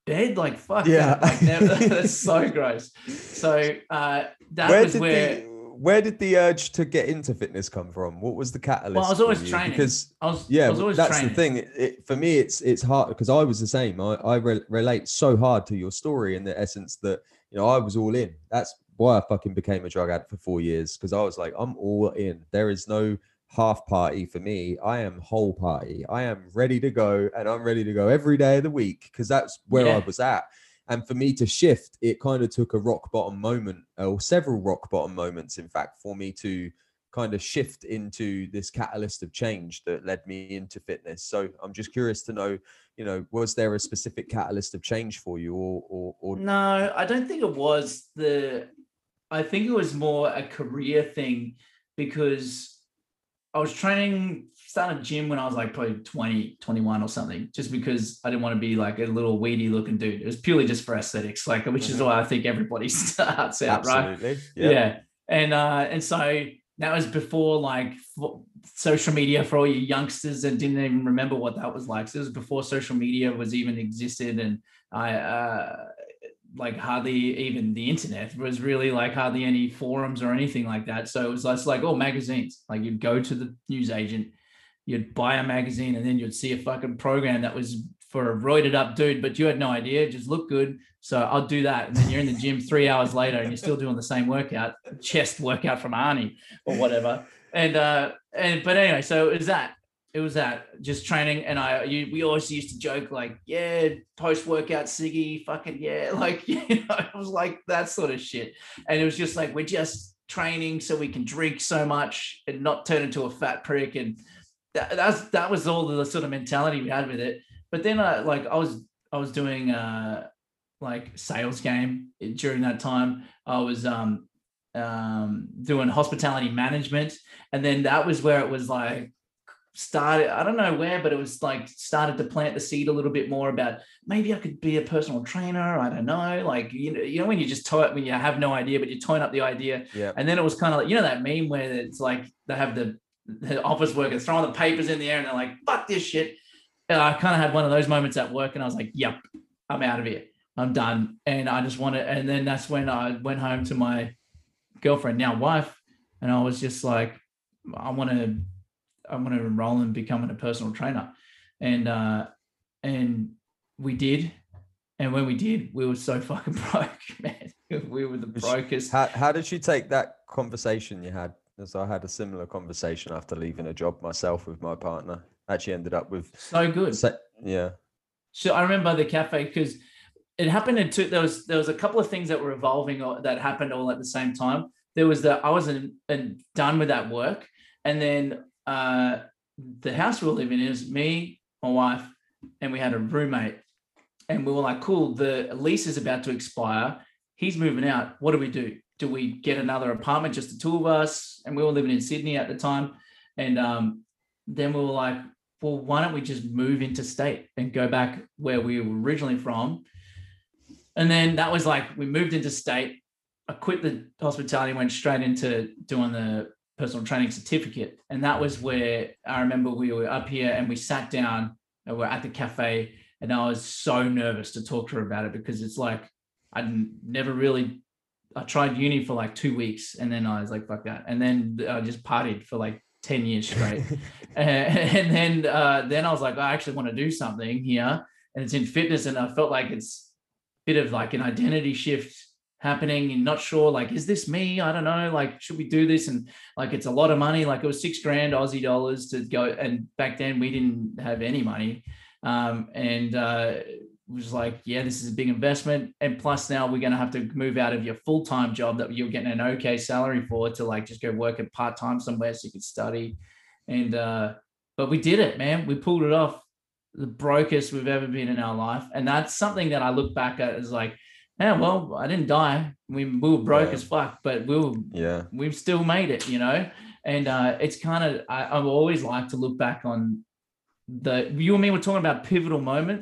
bed? Like, fuck Yeah. that. Like, never, that's so gross. So uh, that where was did where. The, where did the urge to get into fitness come from? What was the catalyst? Well, I was always for you? training. Because I was, yeah, I was always that's training. the thing. It, it, for me, it's it's hard because I was the same. I, I re- relate so hard to your story in the essence that, you know, I was all in. That's why I fucking became a drug addict for four years because I was like, I'm all in. There is no half party for me. I am whole party. I am ready to go, and I'm ready to go every day of the week because that's where Yeah. I was at. And for me to shift, it kind of took a rock bottom moment, or several rock bottom moments, in fact, for me to kind of shift into this catalyst of change that led me into fitness. So I'm just curious to know, you know, was there a specific catalyst of change for you, or, or, or... No, I don't think it was the. I think it was more a career thing because I was training, started gym when I was like probably twenty, twenty-one or something, just because I didn't want to be like a little weedy looking dude. It was purely just for aesthetics, like, which mm-hmm. is why I think everybody starts out, Absolutely. right? Yeah. yeah. And, uh, and so that was before like social media for all you youngsters that didn't even remember what that was like. So it was before social media was even existed. And I, uh, like hardly even the internet was really like hardly any forums or anything like that. So it was just like, oh, magazines, like you'd go to the newsagent, you'd buy a magazine, and then you'd see a fucking program that was for a roided up dude, but you had no idea, it just looked good. So I'll do that. And then you're in the gym three hours later and you're still doing the same workout, chest workout from Arnie or whatever. And, uh, and, but anyway, so it was that. It was that just training. And I, you, we always used to joke like, yeah, post-workout ciggy, fucking yeah. Like, you know, it was like that sort of shit. And it was just like, we're just training so we can drink so much and not turn into a fat prick. And that, that's, that was all the sort of mentality we had with it. But then I, like, I was, I was doing uh like sales game during that time. I was, um, um, doing hospitality management. And then that was where it was like, started, I don't know where, but it was like started to plant the seed a little bit more about maybe I could be a personal trainer. I don't know. Like, you know, you know, when you just toy when you have no idea, but you toying up the idea. Yeah. And then it was kind of like, you know, that meme where it's like they have the, the office workers throwing the papers in the air and they're like, fuck this shit. And I kind of had one of those moments at work and I was like, yep, I'm out of here. I'm done. And I just wanted, and then that's when I went home to my girlfriend, now wife. And I was just like, I want to, I want to enroll in becoming a personal trainer. And, uh, and we did. And when we did, we were so fucking broke, man. We were the brokest. How, how did you take that conversation you had? As I had a similar conversation after leaving a job myself with my partner. Actually ended up with. So good. Yeah. So I remember the cafe because it happened in two, there was, there was a couple of things that were evolving or that happened all at the same time. There was that I wasn't done with that work. And then, Uh, the house we were living in is me, my wife, and we had a roommate. And we were like, cool, the lease is about to expire. He's moving out. What do we do? Do we get another apartment, just the two of us? And we were living in Sydney at the time. And um, then we were like, well, why don't we just move interstate and go back where we were originally from? And then that was like, we moved interstate. I quit the hospitality, went straight into doing the personal training certificate. And that was where I remember we were up here and we sat down and we're at the cafe and I was so nervous to talk to her about it because it's like, I'd never really, I tried uni for like two weeks and then I was like, fuck that. And then I just partied for like ten years straight. and, and then, uh, then I was like, I actually want to do something here and it's in fitness. And I felt like it's a bit of like an identity shift happening and not sure, like, is this me? I don't know. Like, should we do this? And like, it's a lot of money. Like it was six grand Aussie dollars to go. And back then we didn't have any money. Um, and uh, it was like, yeah, this is a big investment. And plus now we're going to have to move out of your full-time job that you're getting an okay salary for to like, just go work at part-time somewhere so you could study. And, uh, but we did it, man. We pulled it off. The brokest we've ever been in our life. And that's something that I look back at as like, yeah, well, I didn't die. We, we were broke yeah. as fuck, but we were, yeah, we've still made it, you know? And uh, it's kind of, I, I've always liked to look back on the, you and me were talking about pivotal moments.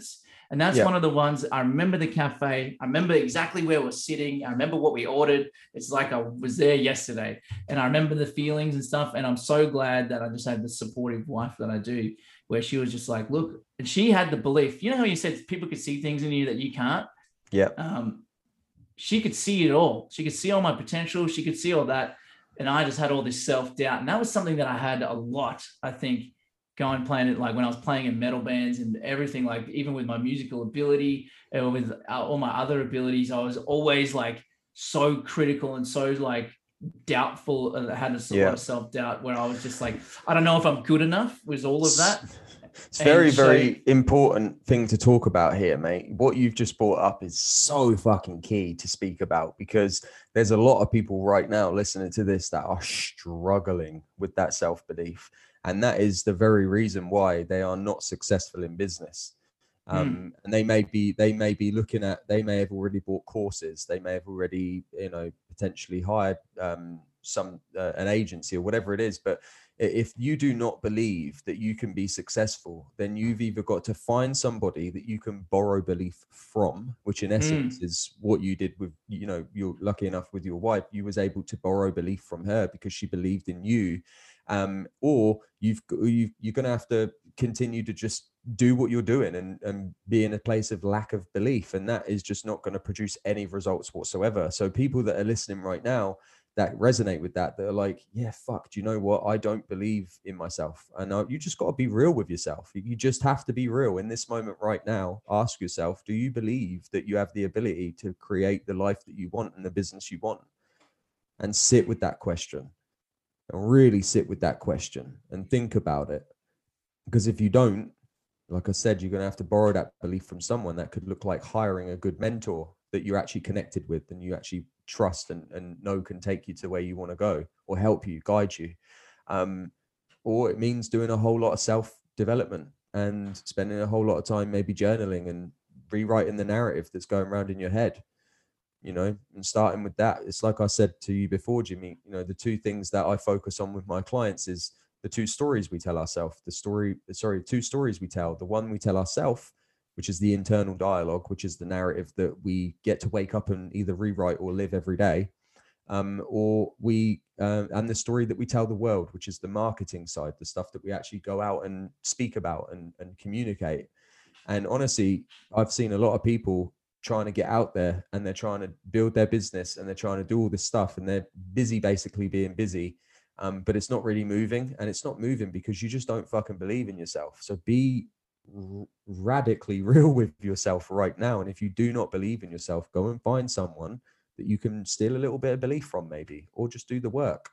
And that's Yeah. one of the ones I remember the cafe. I remember exactly where we're sitting. I remember what we ordered. It's like I was there yesterday, and I remember the feelings and stuff. And I'm so glad that I just had the supportive wife that I do, where she was just like, look, and she had the belief, you know how you said people could see things in you that you can't? Yeah. Um, she could see it all. She could see all my potential. She could see all that. And I just had all this self-doubt. And that was something that I had a lot, I think, going playing it, like when I was playing in metal bands and everything, like even with my musical ability or with all my other abilities, I was always like so critical and so like doubtful. I had a Yeah. lot of self-doubt where I was just like, I don't know if I'm good enough, was all of that. It's very, And so- very important thing to talk about here, mate. What you've just brought up is so fucking key to speak about, because there's a lot of people right now listening to this that are struggling with that self-belief. And that is the very reason why they are not successful in business. Um, Mm. And they may be, they may be looking at, they may have already bought courses. They may have already, you know, potentially hired um, some, uh, an agency or whatever it is. But if you do not believe that you can be successful, then you've either got to find somebody that you can borrow belief from, which in essence mm. is what you did with, you know, you're lucky enough with your wife, you was able to borrow belief from her because she believed in you. Um, or you've, you've you're going to have to continue to just do what you're doing and, and be in a place of lack of belief. And that is just not going to produce any results whatsoever. So people that are listening right now that resonate with that, that are like, yeah, fuck, do you know what? I don't believe in myself. And uh, you just got to be real with yourself. You just have to be real in this moment right now. Ask yourself, do you believe that you have the ability to create the life that you want and the business you want? And sit with that question. And really sit with that question and think about it. Because if you don't, like I said, you're going to have to borrow that belief from someone. That could look like hiring a good mentor that you're actually connected with and you actually trust and, and know can take you to where you want to go or help you, guide you. Um, or it means doing a whole lot of self-development and spending a whole lot of time maybe journaling and rewriting the narrative that's going around in your head. You know, and starting with that, it's like I said to you before, Jimmy, you know, the two things that I focus on with my clients is the two stories we tell ourselves, the story, sorry, two stories we tell. The one we tell ourselves, which is the internal dialogue, which is the narrative that we get to wake up and either rewrite or live every day. Um, or we, uh, and the story that we tell the world, which is the marketing side, the stuff that we actually go out and speak about and, and communicate. And honestly, I've seen a lot of people trying to get out there and they're trying to build their business and they're trying to do all this stuff and they're busy basically being busy, um, but it's not really moving. And it's not moving because you just don't fucking believe in yourself. So be r- radically real with yourself right now. And if you do not believe in yourself, go and find someone that you can steal a little bit of belief from maybe, or just do the work.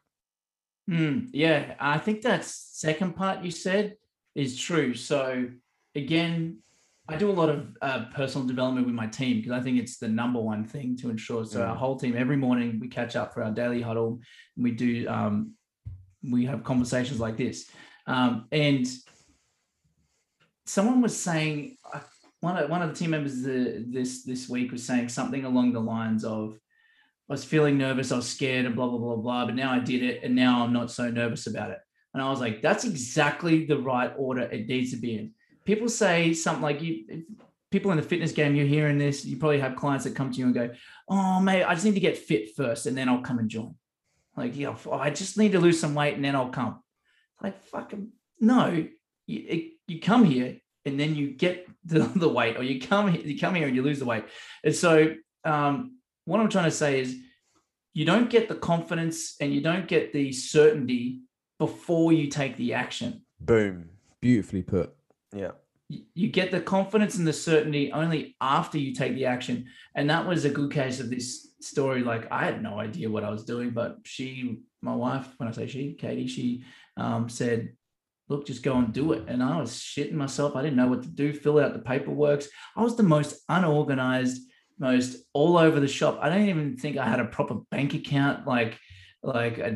Mm, yeah, I think that second part you said is true. So again, I do a lot of uh, personal development with my team because I think it's the number one thing to ensure. So mm. our whole team, every morning we catch up for our daily huddle and we do, um, we have conversations like this. Um, and someone was saying, uh, one of, one of the team members uh, this, this week was saying something along the lines of, I was feeling nervous, I was scared and blah, blah, blah, blah, but now I did it and now I'm not so nervous about it. And I was like, that's exactly the right order it needs to be in. People say something like, you, people in the fitness game, you're hearing this, you probably have clients that come to you and go, oh, mate, I just need to get fit first and then I'll come and join. Like, yeah, oh, I just need to lose some weight and then I'll come. Like, fucking, no, you, it, you come here and then you get the, the weight, or you come, you come here and you lose the weight. And so um, what I'm trying to say is you don't get the confidence and you don't get the certainty before you take the action. Boom. Beautifully put. Yeah. You get the confidence and the certainty only after you take the action. And that was a good case of this story. Like, I had no idea what I was doing, but she, my wife, when I say she, Katie, she um, said, look, just go and do it. And I was shitting myself. I didn't know what to do, fill out the paperwork. I was the most unorganized, most all over the shop. I don't even think I had a proper bank account. Like, like a,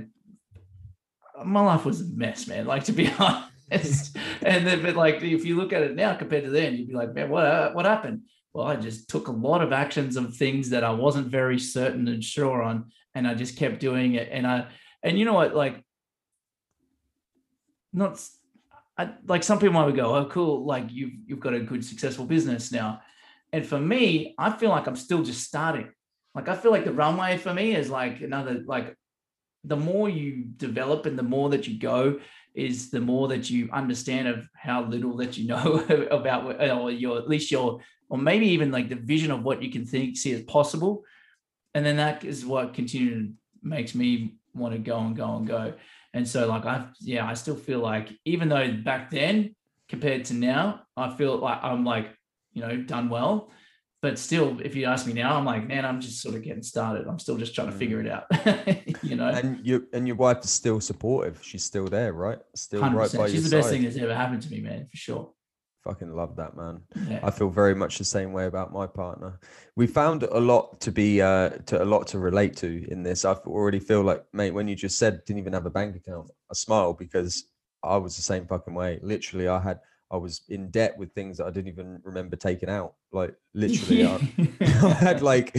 my life was a mess, man. Like, to be honest. And then, but like, if you look at it now compared to then, you'd be like, man, what, what happened? Well, I just took a lot of actions of things that I wasn't very certain and sure on. And I just kept doing it. And I, and you know what, like, not, I, like some people might go, oh, cool. Like you've, you've got a good, successful business now. And for me, I feel like I'm still just starting. Like, I feel like the runway for me is like another, like the more you develop and the more that you go is the more that you understand of how little that you know about, or your, at least your, or maybe even like the vision of what you can think, see as possible. And then that is what continually makes me want to go and go and go. And so like, I, yeah, I still feel like, even though back then compared to now, I feel like I'm like, you know, done well, but still, if you ask me now, I'm like, man, I'm just sort of getting started. I'm still just trying to figure it out, you know? And you, and your wife is still supportive. She's still there, right? Still one hundred percent. right by She's your the best side. thing that's ever happened to me, man, for sure. Fucking love that, man. Yeah. I feel very much the same way about my partner. We found a lot to be uh to a lot to relate to in this. I already feel like, mate, when you just said didn't even have a bank account, I smiled because I was the same fucking way. Literally, I had I was in debt with things that I didn't even remember taking out. Like literally, I, I had like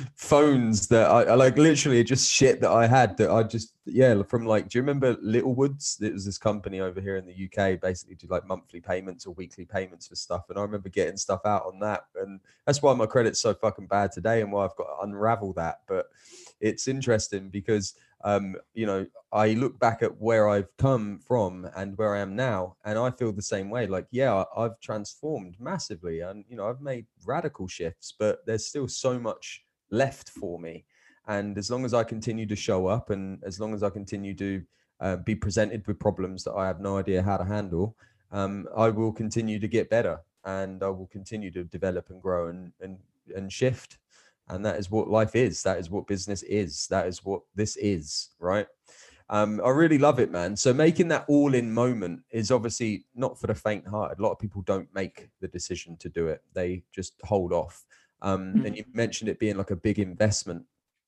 phones that I, I like literally just shit that I had that I just, yeah, from like, do you remember Littlewoods? It was this company over here in the U K, basically do like monthly payments or weekly payments for stuff. And I remember getting stuff out on that. And that's why my credit's so fucking bad today and why I've got to unravel that. But it's interesting because, um, you know, I look back at where I've come from and where I am now, and I feel the same way. Like, yeah, I've transformed massively and, you know, I've made radical shifts, but there's still so much left for me. And as long as I continue to show up and as long as I continue to uh, be presented with problems that I have no idea how to handle, um, I will continue to get better and I will continue to develop and grow and, and, and shift. And that is what life is. That is what business is. That is what this is, right? Um, I really love it, man. So making that all in moment is obviously not for the faint hearted. A lot of people don't make the decision to do it. They just hold off. Um, mm-hmm. And you mentioned it being like a big investment.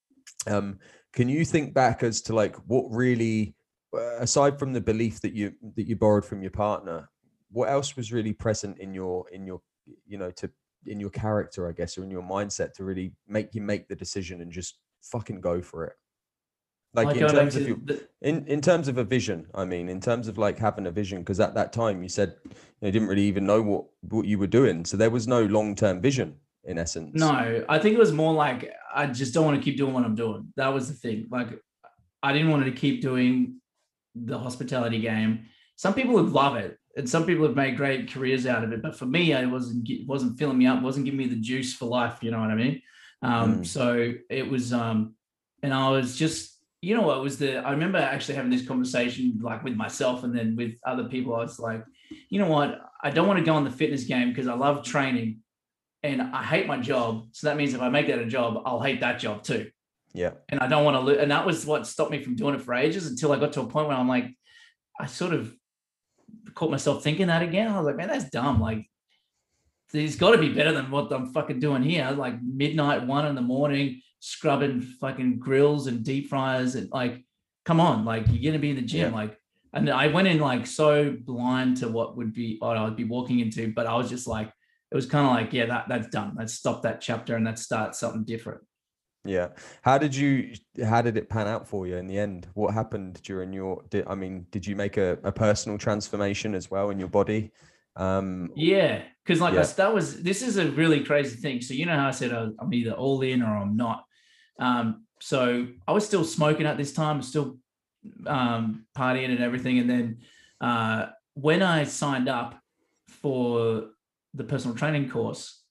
Um, can you think back as to like what really, aside from the belief that you, that you borrowed from your partner, what else was really present in your, in your, you know, to, in your character, I guess, or in your mindset to really make you make the decision and just fucking go for it? Like, like in terms of your, the... in, in terms of a vision, I mean, in terms of like having a vision, because at that time you said you, know, you didn't really even know what, what you were doing. So there was no long-term vision in essence. No, I think it was more like, I just don't want to keep doing what I'm doing. That was the thing. Like, I didn't want to keep doing the hospitality game. Some people would love it. And some people have made great careers out of it, but for me, I wasn't it wasn't filling me up, wasn't giving me the juice for life. You know what I mean? Um, mm. So it was, um, and I was just, you know, it was the. I remember actually having this conversation like with myself and then with other people. I was like, you know what? I don't want to go on the fitness game because I love training, and I hate my job. So that means if I make that a job, I'll hate that job too. Yeah. And I don't want to lose. And that was what stopped me from doing it for ages until I got to a point where I'm like, I sort of caught myself thinking that again. I was like, man, that's dumb. Like, there's got to be better than what I'm fucking doing here. Like midnight, one in the morning, scrubbing fucking grills and deep fryers. And like, come on, like you're going to be in the gym. Yeah. Like, and I went in like so blind to what would be, what I'd be walking into, but I was just like, it was kind of like, yeah, that that's done. Let's stop that chapter and let's start something different. Yeah. How did you, how did it pan out for you in the end? What happened during your, did, I mean, did you make a, a personal transformation as well in your body? Um, yeah. Cause like yeah. I, that was, this is a really crazy thing. So, you know how I said I'm either all in or I'm not. Um, so I was still smoking at this time, still um, partying and everything. And then uh, when I signed up for the personal training course,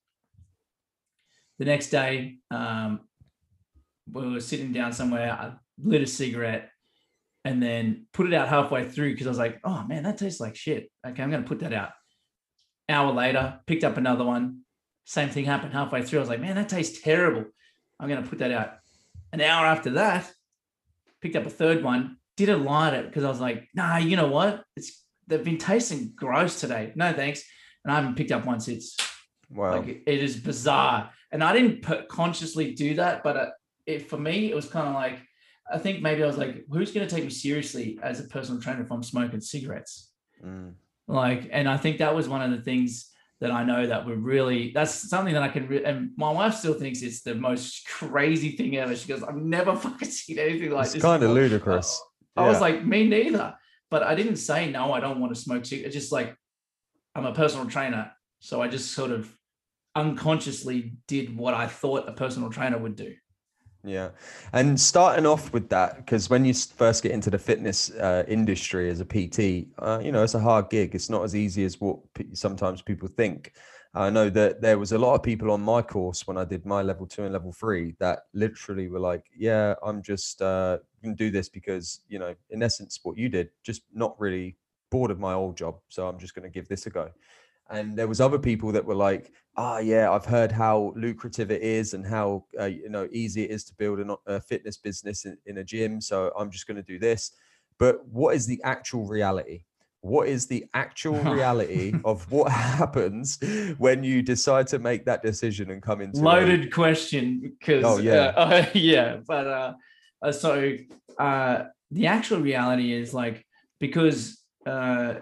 the next day, um, we were sitting down somewhere, I lit a cigarette and then put it out halfway through because I was like, oh man, that tastes like shit. Okay, I'm going to put that out. Hour later, picked up another one. Same thing happened halfway through. I was like, man, that tastes terrible. I'm going to put that out. An hour after that, picked up a third one, didn't light it because I was like, nah, you know what? It's they've been tasting gross today. No, thanks. And I haven't picked up one since. Wow. Like it is bizarre. And I didn't consciously do that, but uh, it, for me, it was kind of like, I think maybe I was like, who's going to take me seriously as a personal trainer if I'm smoking cigarettes? Mm. Like, and I think that was one of the things that I know that were really, that's something that I can, re- and my wife still thinks it's the most crazy thing ever. She goes, I've never fucking seen anything like it's this. It's kind of ludicrous. I, yeah. I was like, me neither. but I didn't say, no, I don't want to smoke cigarettes. It's just like, I'm a personal trainer. So I just sort of unconsciously did what I thought a personal trainer would do. Yeah. And starting off with that, because when you first get into the fitness uh, industry as a P T, uh, you know, it's a hard gig. It's not as easy as what p- sometimes people think. I know that there was a lot of people on my course when I did my level two and level three that literally were like, yeah, I'm just uh, going to do this because, you know, in essence, what you did, just not really bored of my old job. So I'm just going to give this a go. And there was other people that were like, ah, oh, yeah, I've heard how lucrative it is and how, uh, you know, easy it is to build a, a fitness business in, in a gym. So I'm just going to do this. But what is the actual reality? What is the actual reality of what happens when you decide to make that decision and come into loaded a... question? Because oh yeah, uh, uh, yeah, but uh, uh, so uh, the actual reality is like, because uh,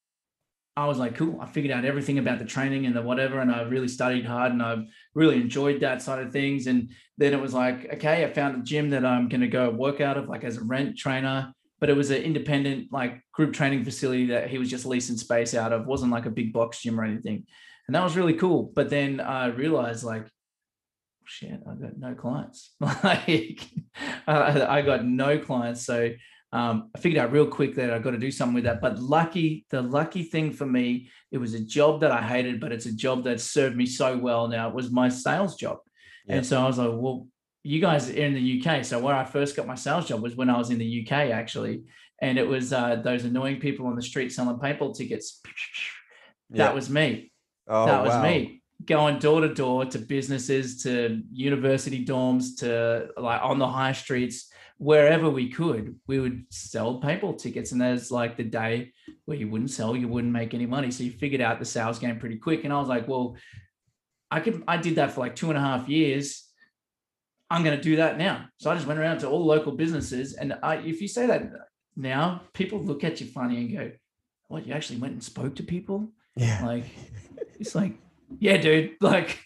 I was like, cool, I figured out everything about the training and the whatever, and I really studied hard and I really enjoyed that side of things. And then it was like, okay, I found a gym that I'm going to go work out of, like as a rent trainer, but it was an independent like group training facility that he was just leasing space out of. It wasn't like a big box gym or anything. And that was really cool. But then I realized like, shit, I got no clients. like uh, I got no clients. So Um, I figured out real quick that I got to do something with that. But lucky, the lucky thing for me, it was a job that I hated, but it's a job that served me so well now. It was my sales job. Yeah. And so I was like, well, you guys are in the U K. So where I first got my sales job was when I was in the U K, actually. And it was uh, those annoying people on the street selling PayPal tickets. That yeah. was me. Oh, that was wow. me. Going door to door to businesses, to university dorms, to like on the high streets, wherever we could, we would sell PayPal tickets. And there's like the day where you wouldn't sell, you wouldn't make any money. So you figured out the sales game pretty quick. And I was like, well, I could, I did that for like two and a half years. I'm going to do that now. So I just went around to all the local businesses. And I, if you say that now, people look at you funny and go, what, you actually went and spoke to people? Yeah. Like, it's like, yeah, dude, like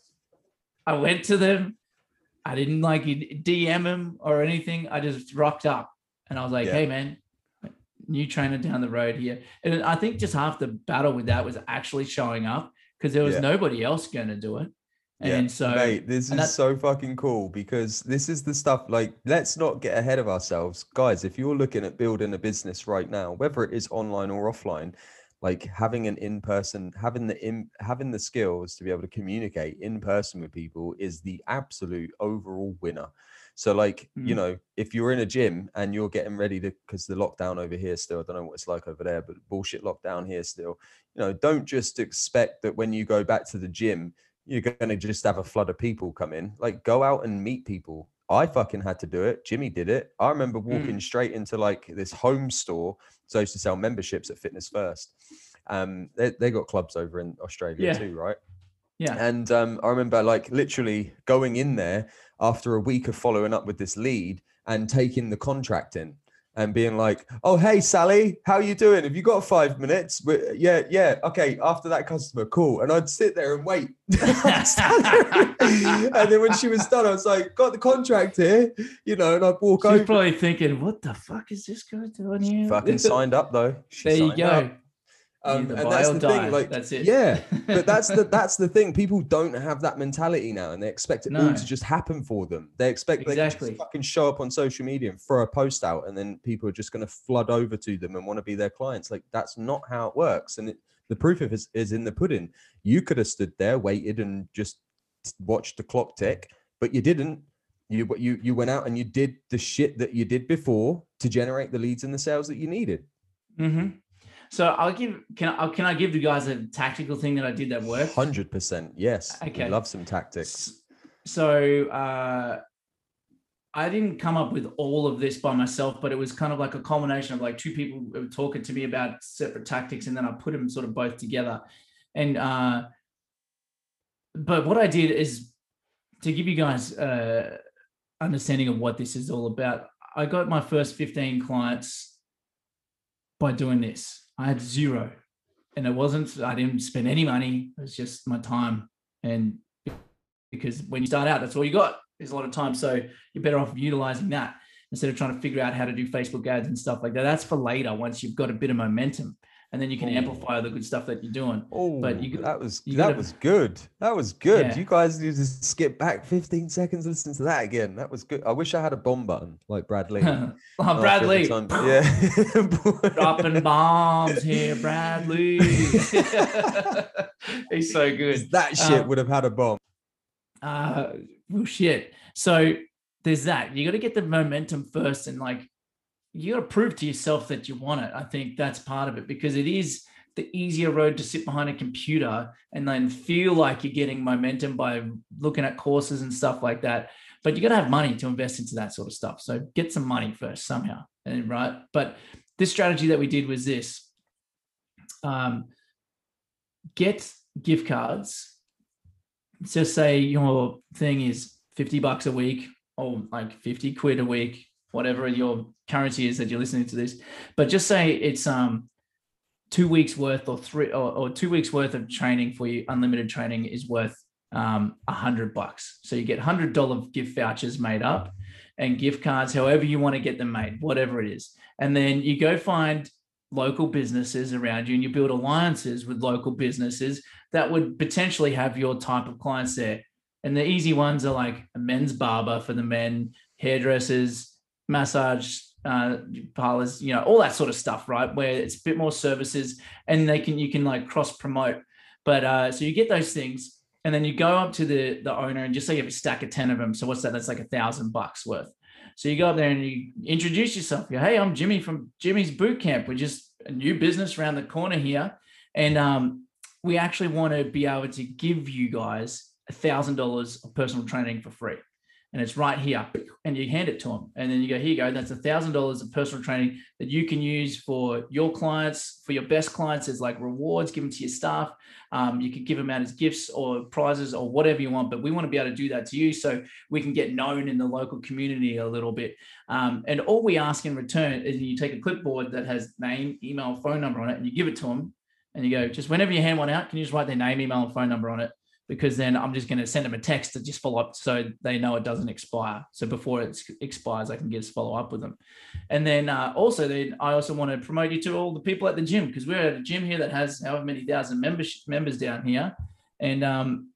I went to them. I didn't like D M him or anything. I just rocked up and I was like, yeah. hey, man, new trainer down the road here. And I think just half the battle with that was actually showing up because there was yeah. nobody else going to do it. And yeah. so, mate, this is so fucking cool because this is the stuff like, let's not get ahead of ourselves. Guys, if you're looking at building a business right now, whether it is online or offline, like having an in-person, having the in, having the skills to be able to communicate in person with people is the absolute overall winner. So like, mm. you know, if you're in a gym and you're getting ready to, because the lockdown over here still, I don't know what it's like over there, but bullshit lockdown here still, you know, don't just expect that when you go back to the gym, you're going to just have a flood of people come in. Like go out and meet people. I fucking had to do it. Jimmy did it. I remember walking mm. straight into like this home store. So I used to sell memberships at Fitness First. Um, they, they got clubs over in Australia yeah. too, right? Yeah. And um, I remember like literally going in there after a week of following up with this lead and taking the contract in and being like, oh, hey, Sally, how you doing? Have you got five minutes? We're, yeah, yeah. Okay. After that customer, cool. And I'd sit there and wait. And then when she was done, I was like, got the contract here, you know, and I'd walk She's over. She's probably thinking, what the fuck is this guy doing here? She fucking signed up though. She there you go. Up. Um, and that's the die. thing, like, that's it. Yeah, but that's the, that's the thing. People don't have that mentality now and they expect it no. all to just happen for them. They expect exactly. they can just fucking show up on social media and throw a post out and then people are just going to flood over to them and want to be their clients. Like that's not how it works. And it, the proof of it is, is in the pudding. You could have stood there, waited and just watched the clock tick, but you didn't. You, you, you went out and you did the shit that you did before to generate the leads and the sales that you needed. Mm-hmm. So I'll give, can I, can I give you guys a tactical thing that I did that worked? one hundred percent. Yes. Okay. We love some tactics. So uh, I didn't come up with all of this by myself, but it was kind of like a combination of like two people talking to me about separate tactics. And then I put them sort of both together. And, uh, but what I did is to give you guys uh understanding of what this is all about. I got my first fifteen clients by doing this. I had zero and it wasn't, I didn't spend any money. It was just my time. And because when you start out, that's all you got is a lot of time. So you're better off utilizing that. instead of trying to figure out how to do Facebook ads and stuff like that. That's for later once you've got a bit of momentum. And then you can Ooh. amplify the good stuff that you're doing. Oh, but you, that was you that gotta, was good. That was good. Yeah. You guys need to skip back fifteen seconds, listen to that again. That was good. I wish I had a bomb button like Brad Lee. oh, Brad Lee. Yeah. Dropping bombs here, Brad Lee. He's so good. That shit um, would have had a bomb. Uh, well, shit. So there's that. You got to get the momentum first, and like, you got to prove to yourself that you want it. I think that's part of it, because it is the easier road to sit behind a computer and then feel like you're getting momentum by looking at courses and stuff like that. But you got to have money to invest into that sort of stuff. So get some money first somehow. And right. But this strategy that we did was this, um, get gift cards. So say your thing is fifty bucks a week or like fifty quid a week, whatever your currency is that you're listening to this, but just say it's um two weeks worth or three or, or two weeks worth of training for you. Unlimited training is worth um a hundred bucks. So you get hundred dollar gift vouchers made up and gift cards, however you want to get them made, whatever it is. And then you go find local businesses around you and you build alliances with local businesses that would potentially have your type of clients there. And the easy ones are like a men's barber for the men, hairdressers, massage uh, parlors, you know, all that sort of stuff, right? Where it's a bit more services and they can, you can like cross promote. But uh, so you get those things and then you go up to the, the owner and just say you have a stack of ten of them. So what's that? That's like a thousand bucks worth. So you go up there and you introduce yourself. You go, hey, I'm Jimmy from Jimmy's Boot Camp. We're just a new business around the corner here. And um, we actually want to be able to give you guys a thousand dollars of personal training for free. And it's right here, and you hand it to them. And then you go, here you go. That's a thousand dollars of personal training that you can use for your clients, for your best clients as like rewards, give them to your staff. Um, you can give them out as gifts or prizes or whatever you want, but we want to be able to do that to you so we can get known in the local community a little bit. Um, and all we ask in return is you take a clipboard that has name, email, phone number on it, and you give it to them. And you go, just whenever you hand one out, can you just write their name, email, and phone number on it? Because then I'm just going to send them a text to just follow up so they know it doesn't expire. So before it expires, I can just follow up with them. And then uh, also, then I also want to promote you to all the people at the gym, because we're at a gym here that has however many thousand members members down here. And um,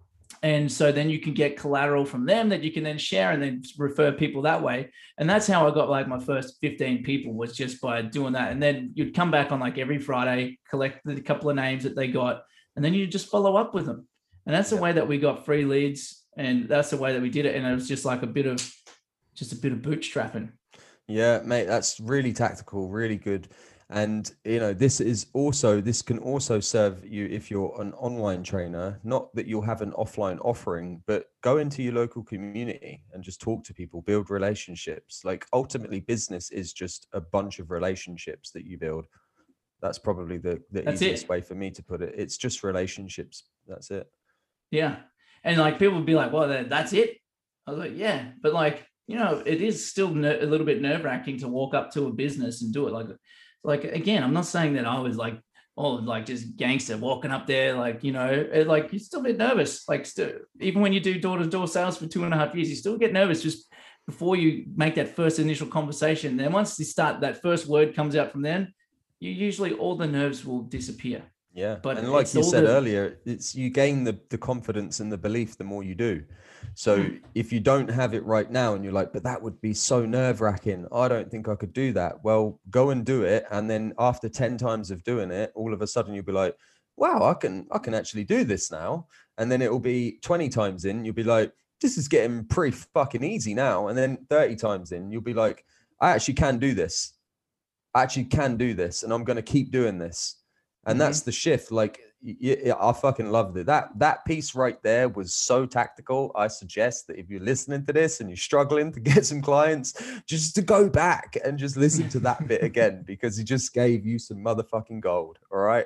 and so then you can get collateral from them that you can then share and then refer people that way. And that's how I got like my first fifteen people, was just by doing that. And then you'd come back on like every Friday, collect the couple of names that they got, and then you just follow up with them. And that's the way that we got free leads, and that's the way that we did it. And it was just like a bit of, just a bit of bootstrapping. Yeah, mate, that's really tactical, really good. And, you know, this is also, this can also serve you if you're an online trainer, not that you'll have an offline offering, but go into your local community and just talk to people, build relationships. Like ultimately business is just a bunch of relationships that you build. That's probably the, the easiest it. way for me to put it. It's just relationships. That's it. Yeah. And like people would be like, well, that's it. I was like, yeah, but like, you know, it is still ner- a little bit nerve wracking to walk up to a business and do it. Like, like, again, I'm not saying that I was like, oh, like just gangster walking up there. Like, you know, it, like you're still a bit nervous. Like still, even when you do door to door sales for two and a half years, you still get nervous just before you make that first initial conversation. Then once you start, that first word comes out from then, you usually all the nerves will disappear. Yeah. But and like you said the... earlier, it's you gain the, the confidence and the belief the more you do. So mm. if you don't have it right now and you're like, but that would be so nerve wracking, I don't think I could do that. Well, go and do it. And then after ten times of doing it, all of a sudden you'll be like, wow, I can, I can actually do this now. And then it will be twenty times in, you'll be like, this is getting pretty fucking easy now. And then thirty times in, you'll be like, I actually can do this. I actually can do this. And I'm going to keep doing this. And mm-hmm. that's the shift. Like, yeah, I fucking loved it. That that piece right there was so tactical. I suggest that if you're listening to this and you're struggling to get some clients, just to go back and just listen to that bit again, because he just gave you some motherfucking gold. All right.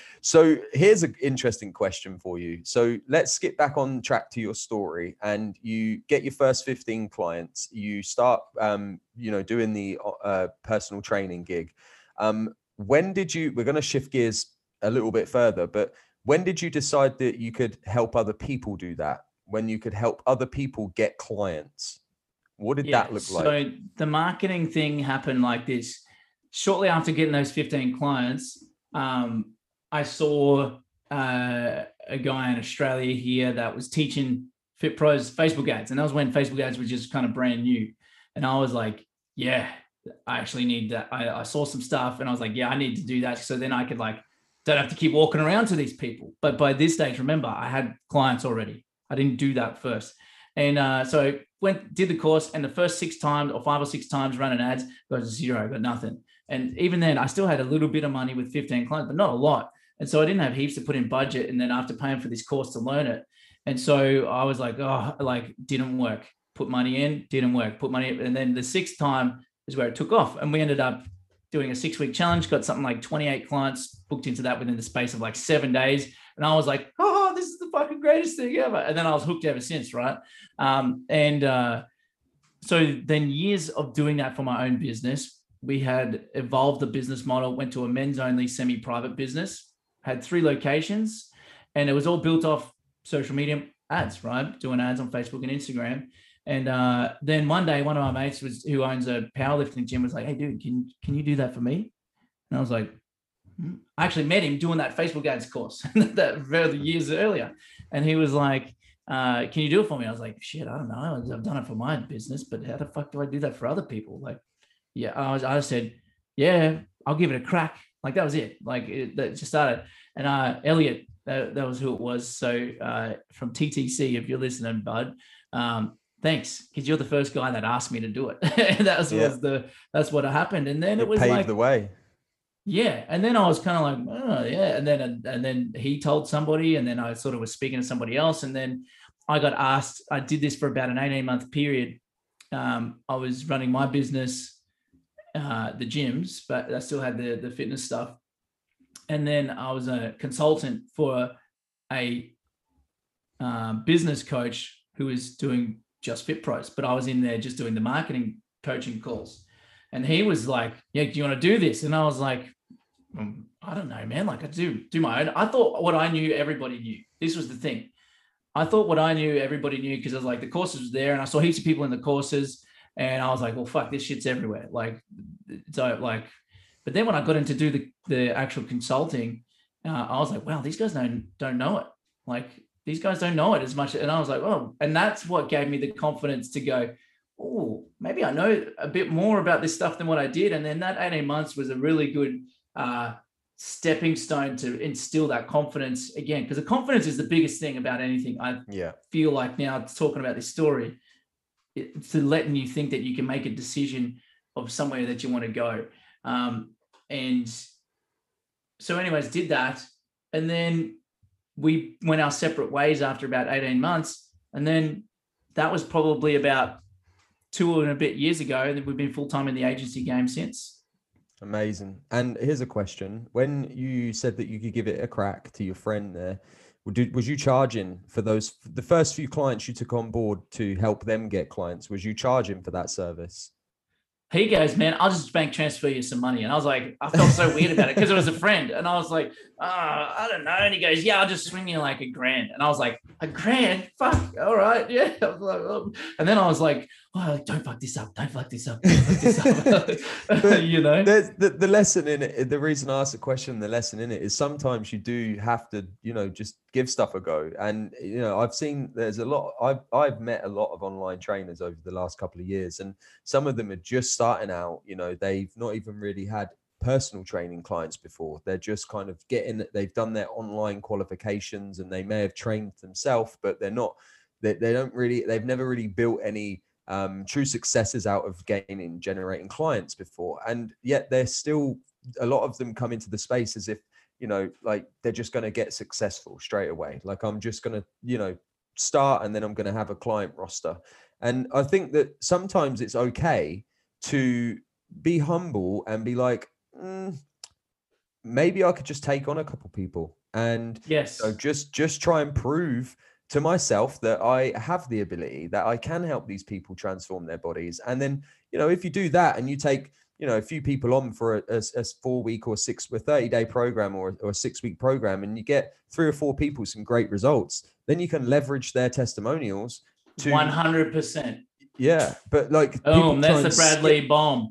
So here's an interesting question for you. So let's skip back on track to your story, and you get your first fifteen clients. You start, um, you know, doing the uh, personal training gig. Um, when did you? We're going to shift gears a little bit further, but when did you decide that you could help other people do that? When you could help other people get clients? What did yeah, that look so like? So the marketing thing happened like this. Shortly after getting those fifteen clients, um, I saw uh, a guy in Australia here that was teaching FitPros Facebook ads. And that was when Facebook ads were just kind of brand new. And I was like, yeah, I actually need that. I, I saw some stuff and I was like, yeah, I need to do that. So then I could like, don't have to keep walking around to these people. But by this stage, remember, I had clients already. I didn't do that first. And uh, so went, did the course, and the first six times or five or six times running ads, got zero, got nothing. And even then I still had a little bit of money with fifteen clients, but not a lot. And so I didn't have heaps to put in budget. And then after paying for this course to learn it. And so I was like, oh, like didn't work, put money in, didn't work, put money in. And then the sixth time is where it took off. And we ended up doing a six week challenge, got something like twenty-eight clients booked into that within the space of like seven days. And I was like, oh, this is the fucking greatest thing ever. And then I was hooked ever since. Right. Um, and uh, so then years of doing that for my own business, we had evolved the business model, went to a men's only semi-private business, had three locations, and it was all built off social media ads, right? Doing ads on Facebook and Instagram. And uh, then one day, one of my mates was who owns a powerlifting gym was like, hey, dude, can, can you do that for me? And I was like, hmm. I actually met him doing that Facebook ads course that very years earlier. And he was like, uh, can you do it for me? I was like, shit, I don't know. I've done it for my business, but how the fuck do I do that for other people? Like, yeah, I was, I said, yeah, I'll give it a crack. Like that was it. Like it, that just started. And uh, Elliot, that, that was who it was. So uh, from T T C, if you're listening, bud, um, thanks, because you're the first guy that asked me to do it. that was, yeah. was the that's what happened. And then it, it was paved like the way. Yeah, and then I was kind of like, oh yeah, and then and then he told somebody, and then I sort of was speaking to somebody else, and then I got asked. I did this for about an eighteen month period. Um, I was running my business, uh, the gyms, but I still had the the fitness stuff, and then I was a consultant for a uh, business coach who was doing just FitPros, but I was in there just doing the marketing coaching calls, and he was like, "Yeah, do you want to do this?" And I was like, I don't know, man. Like I do do my own. I thought what I knew, everybody knew. This was the thing. I thought what I knew, everybody knew, because I was like, the courses was there and I saw heaps of people in the courses and I was like, well, fuck, this shit's everywhere. Like, so like, but then when I got into do the, the actual consulting, uh, I was like, wow, these guys don't, don't know it. Like these guys don't know it as much. And I was like, oh, and that's what gave me the confidence to go, oh, maybe I know a bit more about this stuff than what I did. And then that eighteen months was a really good uh, stepping stone to instill that confidence again, because the confidence is the biggest thing about anything. I yeah. feel like now talking about this story, it's to letting you think that you can make a decision of somewhere that you want to go. Um, and so anyways, did that. And then we went our separate ways after about eighteen months. And then that was probably about two and a bit years ago. And we've been full-time in the agency game since. Amazing. And here's a question. When you said that you could give it a crack to your friend there, was you charging for those, the first few clients you took on board to help them get clients? Was you charging for that service? He goes, man, I'll just bank transfer you some money. And I was like, I felt so weird about it because it was a friend. And I was like, oh, I don't know. And he goes, yeah, I'll just swing you like a grand. And I was like, a grand? Fuck. All right. Yeah. I was like, oh. And then I was like, oh, don't fuck this up. Don't fuck this up. Don't fuck this up. You know, there's the, the lesson in it. The reason I asked the question, the lesson in it is sometimes you do have to, you know, just give stuff a go. And, you know, I've seen there's a lot, I've, I've met a lot of online trainers over the last couple of years, and some of them are just starting out, you know, they've not even really had personal training clients before. They're just kind of getting, they've done their online qualifications and they may have trained themselves, but they're not, they, they don't really, they've never really built any um, true successes out of gaining, generating clients before. And yet they're still, a lot of them come into the space as if, you know, like they're just going to get successful straight away. Like I'm just going to, you know, start and then I'm going to have a client roster. And I think that sometimes it's okay to be humble and be like, mm, maybe I could just take on a couple people and yes, you know, just, just try and prove to myself that I have the ability, that I can help these people transform their bodies. And then, you know, if you do that and you take, you know, a few people on for a, a, a four week or six, a thirty day program or, or a six week program, and you get three or four people some great results, then you can leverage their testimonials to one hundred percent. Yeah, but like, oh, that's the Bradley skip, bomb.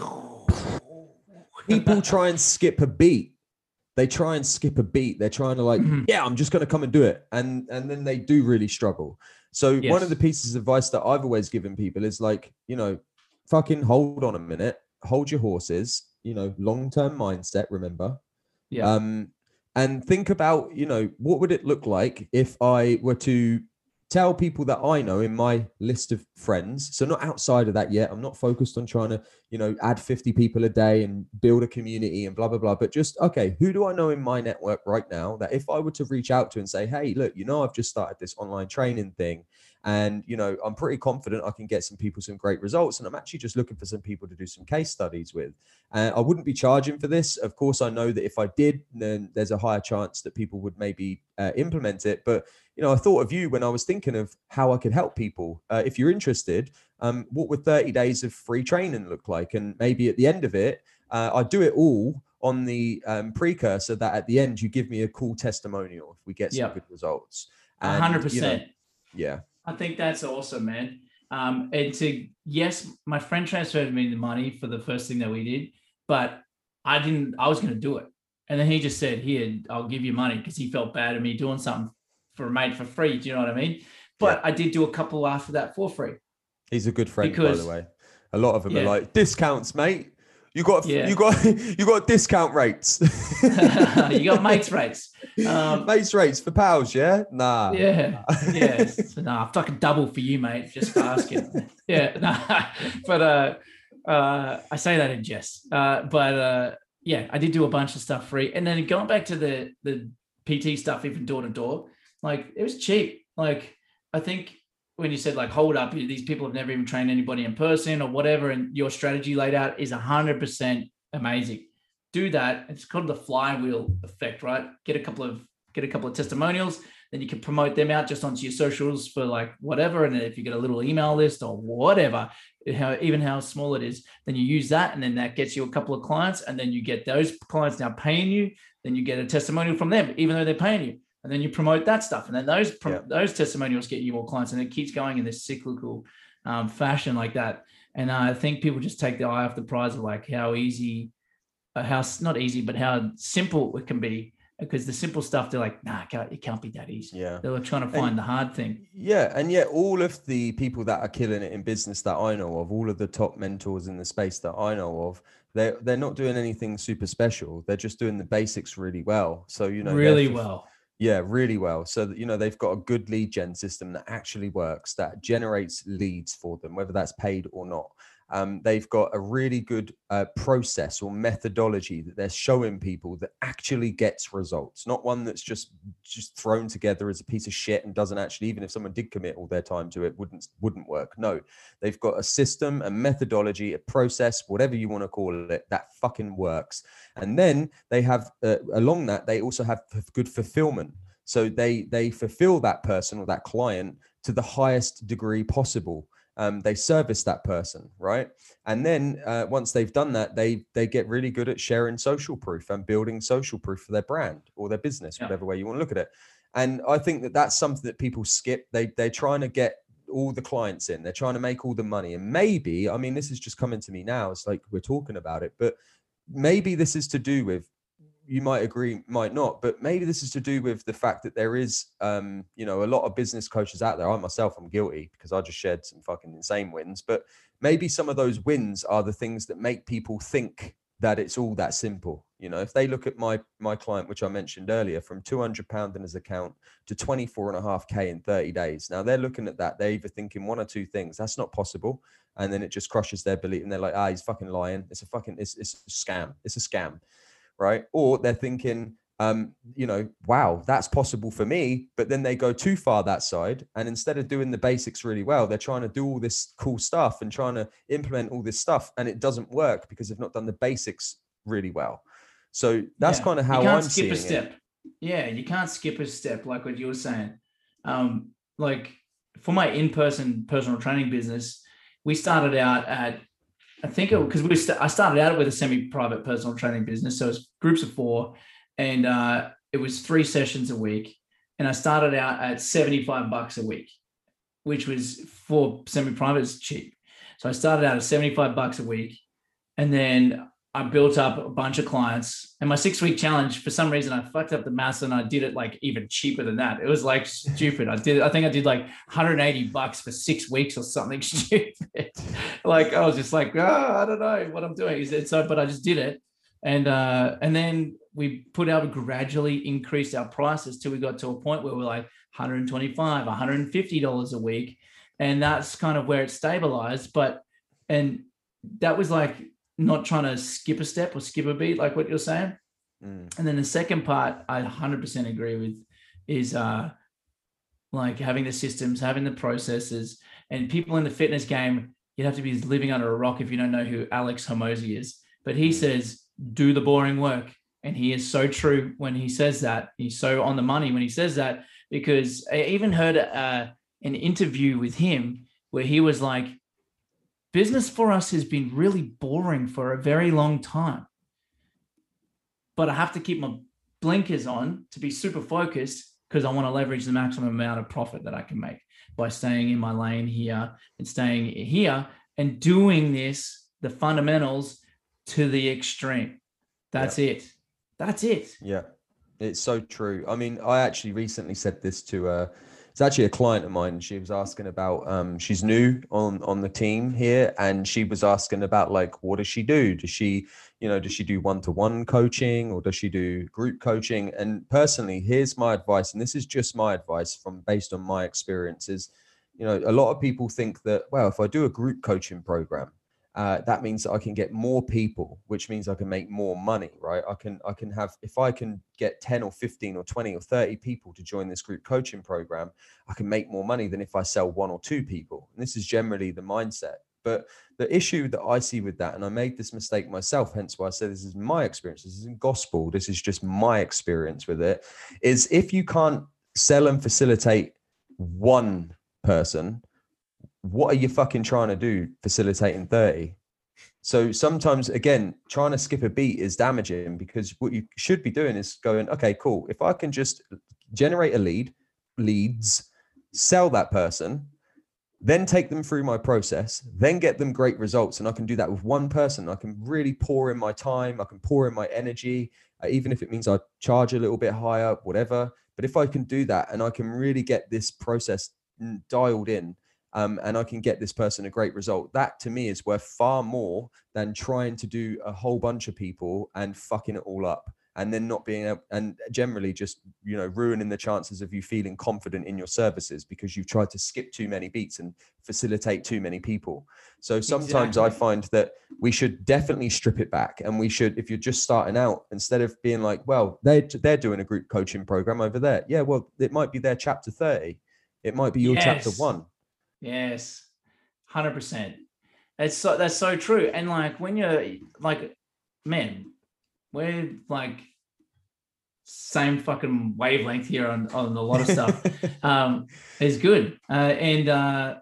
People try and skip a beat. They try and skip a beat. They're trying to like, mm-hmm. yeah, I'm just going to come and do it. And, and then they do really struggle. So yes. One of the pieces of advice that I've always given people is like, you know, fucking hold on a minute, hold your horses, you know, long-term mindset, remember? Yeah. Um, and think about, you know, what would it look like if I were to tell people that I know in my list of friends, so not outside of that yet, I'm not focused on trying to, you know, add fifty people a day and build a community and blah, blah, blah, but just, okay, who do I know in my network right now that if I were to reach out to and say, hey, look, you know, I've just started this online training thing, and, you know, I'm pretty confident I can get some people some great results. And I'm actually just looking for some people to do some case studies with. And I wouldn't be charging for this. Of course, I know that if I did, then there's a higher chance that people would maybe uh, implement it. But, you know, I thought of you when I was thinking of how I could help people. Uh, if you're interested, um, what would thirty days of free training look like? And maybe at the end of it, uh, I do it all on the um, precursor that at the end, you give me a cool testimonial if we get some yep. good results. And, one hundred percent. You know, yeah. I think that's awesome, man. Um, and to, yes, my friend transferred me the money for the first thing that we did, but I didn't, I was going to do it. And then he just said, here, I'll give you money, because he felt bad at me doing something for a mate for free. Do you know what I mean? But yeah. I did do a couple after that for free. He's a good friend, because, by the way. A lot of them yeah. are like, discounts, mate. You got, yeah. you got, you got discount rates. You got mates rates. Um, mates rates for pals, yeah? Nah. Yeah, yeah. So, nah, fucking double for you, mate, just for asking. yeah, nah. But uh, uh, I say that in jest. Uh, but uh, yeah, I did do a bunch of stuff free, and then going back to the the P T stuff, even door to door, like it was cheap. Like I think when you said like, hold up, these people have never even trained anybody in person or whatever, and your strategy laid out is a hundred percent amazing. Do that. It's called the flywheel effect, right? Get a couple of get a couple of testimonials, then you can promote them out just onto your socials for like whatever. And if you get a little email list or whatever, how, even how small it is, then you use that, and then that gets you a couple of clients, and then you get those clients now paying you. Then you get a testimonial from them, even though they're paying you. And then you promote that stuff. And then those, yeah. those testimonials get you more clients, and it keeps going in this cyclical um, fashion like that. And uh, I think people just take their eye off the prize of like how easy, uh, how not easy, but how simple it can be. Because the simple stuff, they're like, nah, it can't, it can't be that easy. Yeah. They're trying to find and, the hard thing. Yeah. And yet all of the people that are killing it in business that I know of, all of the top mentors in the space that I know of, they're, they're not doing anything super special. They're just doing the basics really well. So, you know, really well. Yeah, really well. So that, you know, they've got a good lead gen system that actually works, that generates leads for them, whether that's paid or not. Um, they've got a really good uh, process or methodology that they're showing people that actually gets results, not one that's just just thrown together as a piece of shit and doesn't actually, even if someone did commit all their time to it, wouldn't wouldn't work. No, they've got a system, a methodology, a process, whatever you want to call it, that fucking works. And then they have, uh, along that, they also have good fulfillment. So they they fulfill that person or that client to the highest degree possible. Um, they service that person, right? And then uh, once they've done that, they they get really good at sharing social proof and building social proof for their brand or their business, yeah. whatever way you want to look at it. And I think that that's something that people skip. They they're trying to get all the clients in. They're trying to make all the money. And maybe, I mean, this is just coming to me now. It's like we're talking about it, but maybe this is to do with, you might agree, might not, but maybe this is to do with the fact that there is, um, you know, a lot of business coaches out there. I myself, I'm guilty because I just shared some fucking insane wins, but maybe some of those wins are the things that make people think that it's all that simple. You know, if they look at my, my client, which I mentioned earlier, from two hundred pounds in his account to twenty-four and a half K in thirty days. Now they're looking at that. They're either thinking one or two things. That's not possible. And then it just crushes their belief. And they're like, ah, he's fucking lying. It's a fucking, it's, it's a scam. It's a scam. Right. Or they're thinking, um, you know, wow, that's possible for me. But then they go too far that side. And instead of doing the basics really well, they're trying to do all this cool stuff and trying to implement all this stuff. And it doesn't work because they've not done the basics really well. So that's yeah. kind of how you can't I'm skip seeing a step. it. Yeah, you can't skip a step like what you were saying. Um, like for my in-person personal training business, we started out at, I think it because we st- I started out with a semi-private personal training business. So it's groups of four, and uh, it was three sessions a week. And I started out at seventy-five bucks a week. which was for semi-private is cheap. So I started out at seventy-five bucks a week, and then I built up a bunch of clients. And my six-week challenge, for some reason, I fucked up the maths and I did it like even cheaper than that. It was like stupid. I did. I think I did like one hundred eighty bucks for six weeks or something stupid. Like I was just like, oh, I don't know what I'm doing. So, but I just did it, and uh, and then we put out gradually increased our prices till we got to a point where we're like one hundred twenty-five, one hundred fifty dollars a week, and that's kind of where it stabilized. But and that was like not trying to skip a step or skip a beat, like what you're saying. Mm. And then the second part, I one hundred percent agree with, is uh, like having the systems, having the processes, and people in the fitness game. You'd have to be living under a rock if you don't know who Alex Hormozi is. But he says, do the boring work. And he is so true when he says that. He's so on the money when he says that, because I even heard uh, an interview with him where he was like, business for us has been really boring for a very long time, but I have to keep my blinkers on to be super focused because I want to leverage the maximum amount of profit that I can make by staying in my lane here and staying here and doing this, the fundamentals to the extreme. That's yeah. it. That's it. Yeah, it's so true. I mean, I actually recently said this to uh it's actually a client of mine. She was asking about, um, she's new on, on the team here. And she was asking about like, what does she do? Does she, you know, does she do one-to-one coaching or does she do group coaching? And personally, here's my advice. And this is just my advice from based on my experiences. You know, a lot of people think that, well, if I do a group coaching program, Uh, that means that I can get more people, which means I can make more money, right? I can, I can have, if I can get ten or fifteen or twenty or thirty people to join this group coaching program, I can make more money than if I sell one or two people. And this is generally the mindset. But the issue that I see with that, and I made this mistake myself, hence why I say this is my experience. This isn't gospel. This is just my experience with it, is if you can't sell and facilitate one person, what are you fucking trying to do facilitating thirty? So sometimes, again, trying to skip a beat is damaging, because what you should be doing is going, okay, cool. If I can just generate a lead, leads, sell that person, then take them through my process, then get them great results. And I can do that with one person. I can really pour in my time. I can pour in my energy, uh, even if it means I charge a little bit higher, whatever. But if I can do that and I can really get this process dialed in, Um, and I can get this person a great result, that to me is worth far more than trying to do a whole bunch of people and fucking it all up, and then not being able, and generally just, you know, ruining the chances of you feeling confident in your services because you've tried to skip too many beats and facilitate too many people. So sometimes exactly. I find that we should definitely strip it back, and we should, if you're just starting out, instead of being like, well, they're, they're doing a group coaching program over there. Yeah, well, it might be their chapter thirty. It might be your yes. chapter one. Yes, one hundred percent. It's so, that's so true. And like when you're like, man, we're like same fucking wavelength here on, on a lot of stuff. um, it's good. Uh, and uh,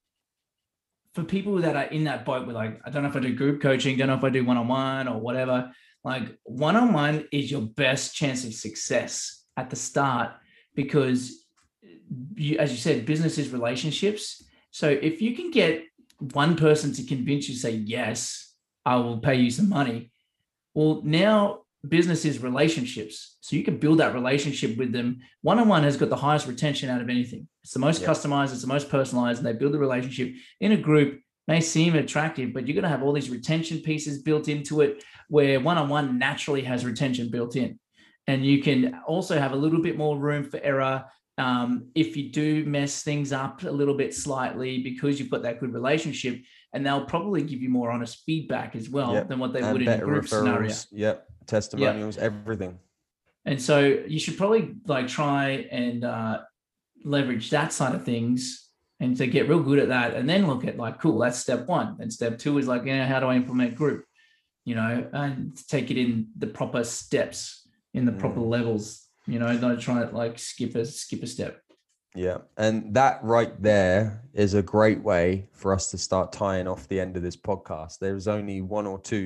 for people that are in that boat with like, I don't know if I do group coaching, don't know if I do one-on-one or whatever, like one-on-one is your best chance of success at the start, because you, as you said, business is relationships. So if you can get one person to convince you, say, yes, I will pay you some money. Well, now business is relationships. So you can build that relationship with them. One-on-one has got the highest retention out of anything. It's the most yeah. customized, it's the most personalized, and they build the relationship. In a group, may seem attractive, but you're going to have all these retention pieces built into it, where one-on-one naturally has retention built in. And you can also have a little bit more room for error. Um, if you do mess things up a little bit slightly, because you've got that good relationship, and they'll probably give you more honest feedback as well yep. than what they and would in a group referrals. Scenario. Yep. Testimonials, yep. everything. And so you should probably like try and uh, leverage that side of things, and to get real good at that, and then look at like, cool, that's step one. And step two is like, yeah, how do I implement group, you know, and take it in the proper steps, in the mm. proper levels. You know, don't try to like skip a skip a step. Yeah. And that right there is a great way for us to start tying off the end of this podcast. There's only one or two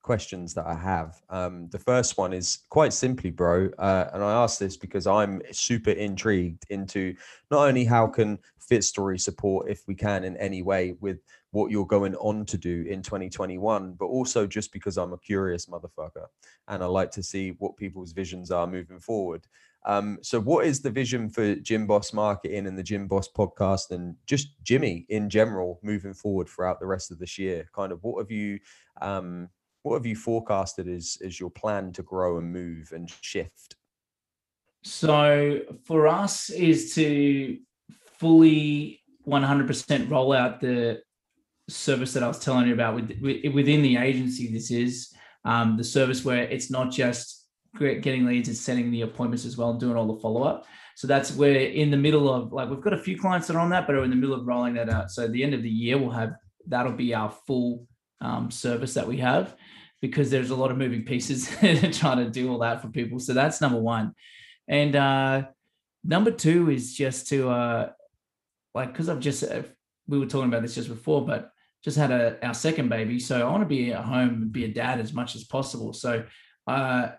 questions that I have. Um, the first one is quite simply, bro, uh, and I ask this because I'm super intrigued into not only how can Fit Story support, if we can in any way, with what you're going on to do in twenty twenty-one, but also just because I'm a curious motherfucker and I like to see what people's visions are moving forward. Um, so what is the vision for Gym Boss Marketing and the Gym Boss podcast and just Jimmy in general moving forward throughout the rest of this year? Kind of what have you, um, what have you forecasted as, as your plan to grow and move and shift? So for us is to fully one hundred percent roll out the service that I was telling you about with, with, within the agency. This is um, the service where it's not just getting leads and setting the appointments as well and doing all the follow-up. So that's where in the middle of, like, we've got a few clients that are on that, but are in the middle of rolling that out. So at the end of the year, we'll have, that'll be our full um, service that we have, because there's a lot of moving pieces trying to do all that for people. So that's number one. And uh, number two is just to, uh, like, because I've just, uh, we were talking about this just before, but just had a, our second baby. So I want to be at home and be a dad as much as possible. So uh,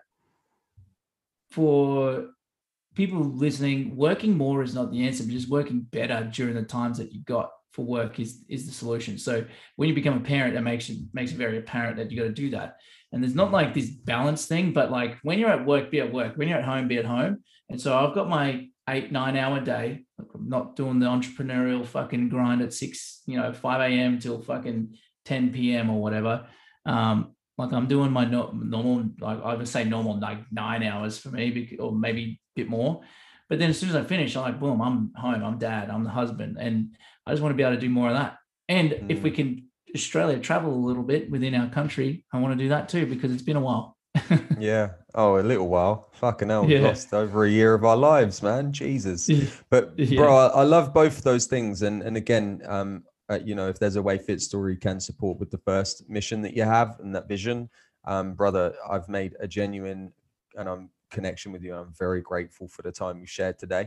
for people listening, working more is not the answer, but just working better during the times that you've got for work is, is the solution. So when you become a parent, that makes it, makes it very apparent that you got to do that. And there's not like this balance thing, but like when you're at work, be at work. When you're at home, be at home. And so I've got my eight, nine hour day. I'm not doing the entrepreneurial fucking grind at six, you know, five a.m. till fucking ten p.m. or whatever. Um, like I'm doing my no, normal, like I would say normal, like nine hours for me, or maybe a bit more. But then as soon as I finish, I'm like, boom, I'm home, I'm dad, I'm the husband. And I just want to be able to do more of that. And mm. if we can Australia travel a little bit within our country, I want to do that too, because it's been a while. Yeah. Oh, a little while. Fucking hell. We've yeah. lost over a year of our lives, man. Jesus. But yeah. bro, I, I love both of those things. And, and again, um, uh, you know, if there's a way Fit Story can support with the first mission that you have and that vision, um, brother, I've made a genuine and I'm connection with you. I'm very grateful for the time we shared today.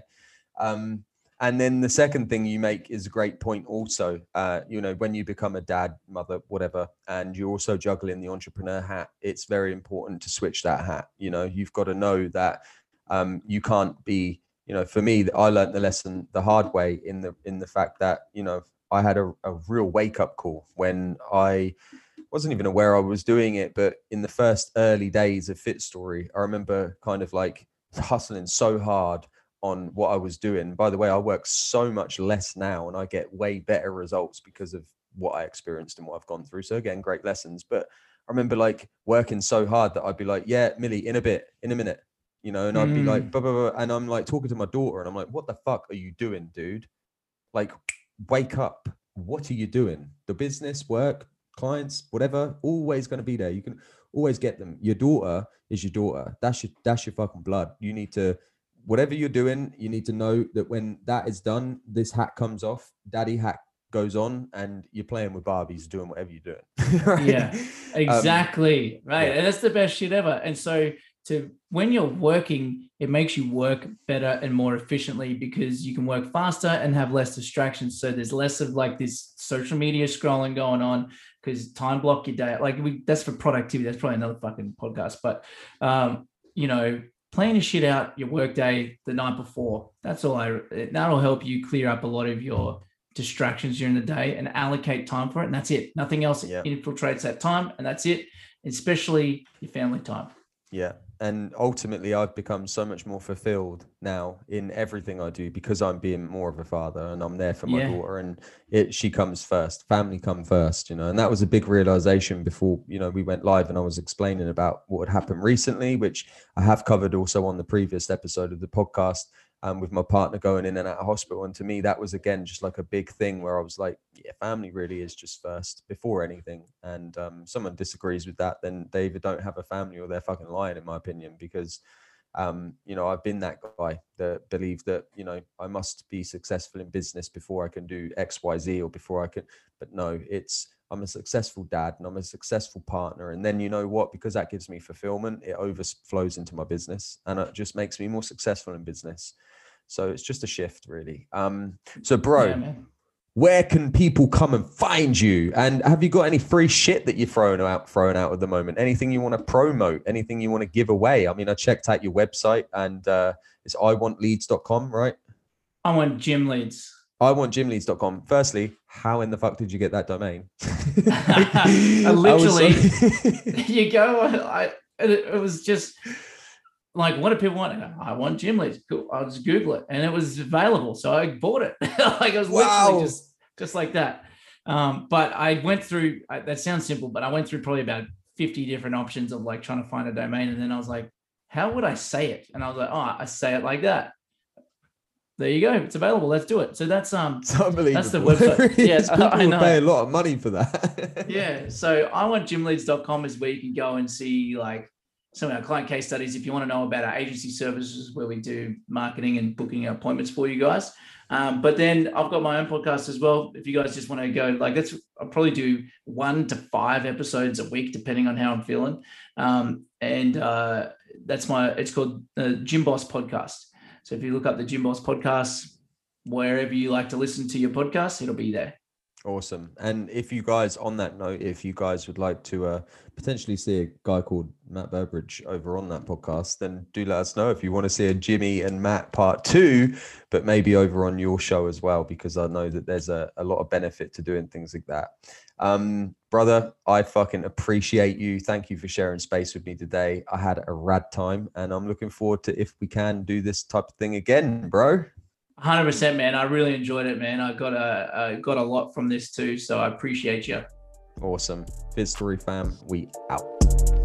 Um, and then the second thing you make is a great point also. Uh, you know, when you become a dad, mother, whatever, and you're also juggling the entrepreneur hat, it's very important to switch that hat. You know, you've got to know that um, you can't be, you know, for me, I learned the lesson the hard way in the, in the fact that, you know, I had a, a real wake up call when I wasn't even aware I was doing it. But in the first early days of Fit Story, I remember kind of like hustling so hard on what I was doing. By the way, I work so much less now and I get way better results because of what I experienced and what I've gone through. So again, great lessons. But I remember like working so hard that I'd be like, yeah, Millie, in a bit, in a minute, you know, and I'd mm. be like, blah, blah, blah. And I'm like talking to my daughter and I'm like, what the fuck are you doing, dude? Like, wake up. What are you doing? The business, work, clients, whatever, always going to be there. You can always get them. Your daughter is your daughter. That's your, that's your fucking blood. You need to, whatever you're doing, you need to know that when that is done, this hat comes off, daddy hat goes on, and you're playing with Barbies, doing whatever you're doing. Right? Yeah, exactly. Um, right. Yeah. And that's the best shit ever. And so to when you're working, it makes you work better and more efficiently because you can work faster and have less distractions. So there's less of like this social media scrolling going on because time block your day. Like we, that's for productivity. That's probably another fucking podcast. But, um, you know, plan your shit out your work day the night before. That's all I, that'll help you clear up a lot of your distractions during the day and allocate time for it. And that's it. Nothing else yeah. infiltrates that time. And that's it, especially your family time. Yeah. And ultimately, I've become so much more fulfilled now in everything I do because I'm being more of a father and I'm there for my yeah. daughter, and it she comes first, family come first, you know. And that was a big realization before, you know, we went live and I was explaining about what had happened recently, which I have covered also on the previous episode of the podcast. Um, with my partner going in and out of hospital. And to me, that was, again, just like a big thing where I was like, yeah, family really is just first before anything. And um, someone disagrees with that, then they either don't have a family or they're fucking lying, in my opinion, because, um, you know, I've been that guy that believed that, you know, I must be successful in business before I can do X, Y, Z, or before I can. But no, it's, I'm a successful dad and I'm a successful partner. And then, you know what, because that gives me fulfillment, it overflows into my business and it just makes me more successful in business. So it's just a shift, really. Um, so, bro, yeah, where can people come and find you? And have you got any free shit that you're throwing out, throwing out at the moment? Anything you want to promote? Anything you want to give away? I mean, I checked out your website and uh, it's i want leads dot com, right? I want gym leads. i want gym leads dot com. Firstly, how in the fuck did you get that domain? I literally, you go, I, it was just like, what do people want? I want gym leads. Cool. I'll just Google it. And it was available. So I bought it. Like it was wow. literally just, just like that. Um, but I went through, I, that sounds simple, but I went through probably about fifty different options of like trying to find a domain. And then I was like, how would I say it? And I was like, oh, I say it like that. There you go. It's available. Let's do it. So that's um it's unbelievable. That's the website. Yeah, people I know. Pay a lot of money for that. Yeah. So i want gym leads dot com is where you can go and see like some of our client case studies. If you want to know about our agency services where we do marketing and booking appointments for you guys. Um, but then I've got my own podcast as well. If you guys just want to go like that's, I'll probably do one to five episodes a week, depending on how I'm feeling. Um, and uh, that's my, it's called the Gym Boss Podcast. So if you look up the Gym Boss Podcast, wherever you like to listen to your podcast, it'll be there. Awesome. And if you guys, on that note, if you guys would like to uh, potentially see a guy called Matt Burbridge over on that podcast, then do let us know if you want to see a Jimmy and Matt part two, but maybe over on your show as well, because I know that there's a, a lot of benefit to doing things like that. Um, brother, I fucking appreciate you. Thank you for sharing space with me today. I had a rad time and I'm looking forward to if we can do this type of thing again, bro. one hundred percent, man. I really enjoyed it, man. I got a, I got a lot from this too. So I appreciate you. Awesome. Fit Story fam, we out.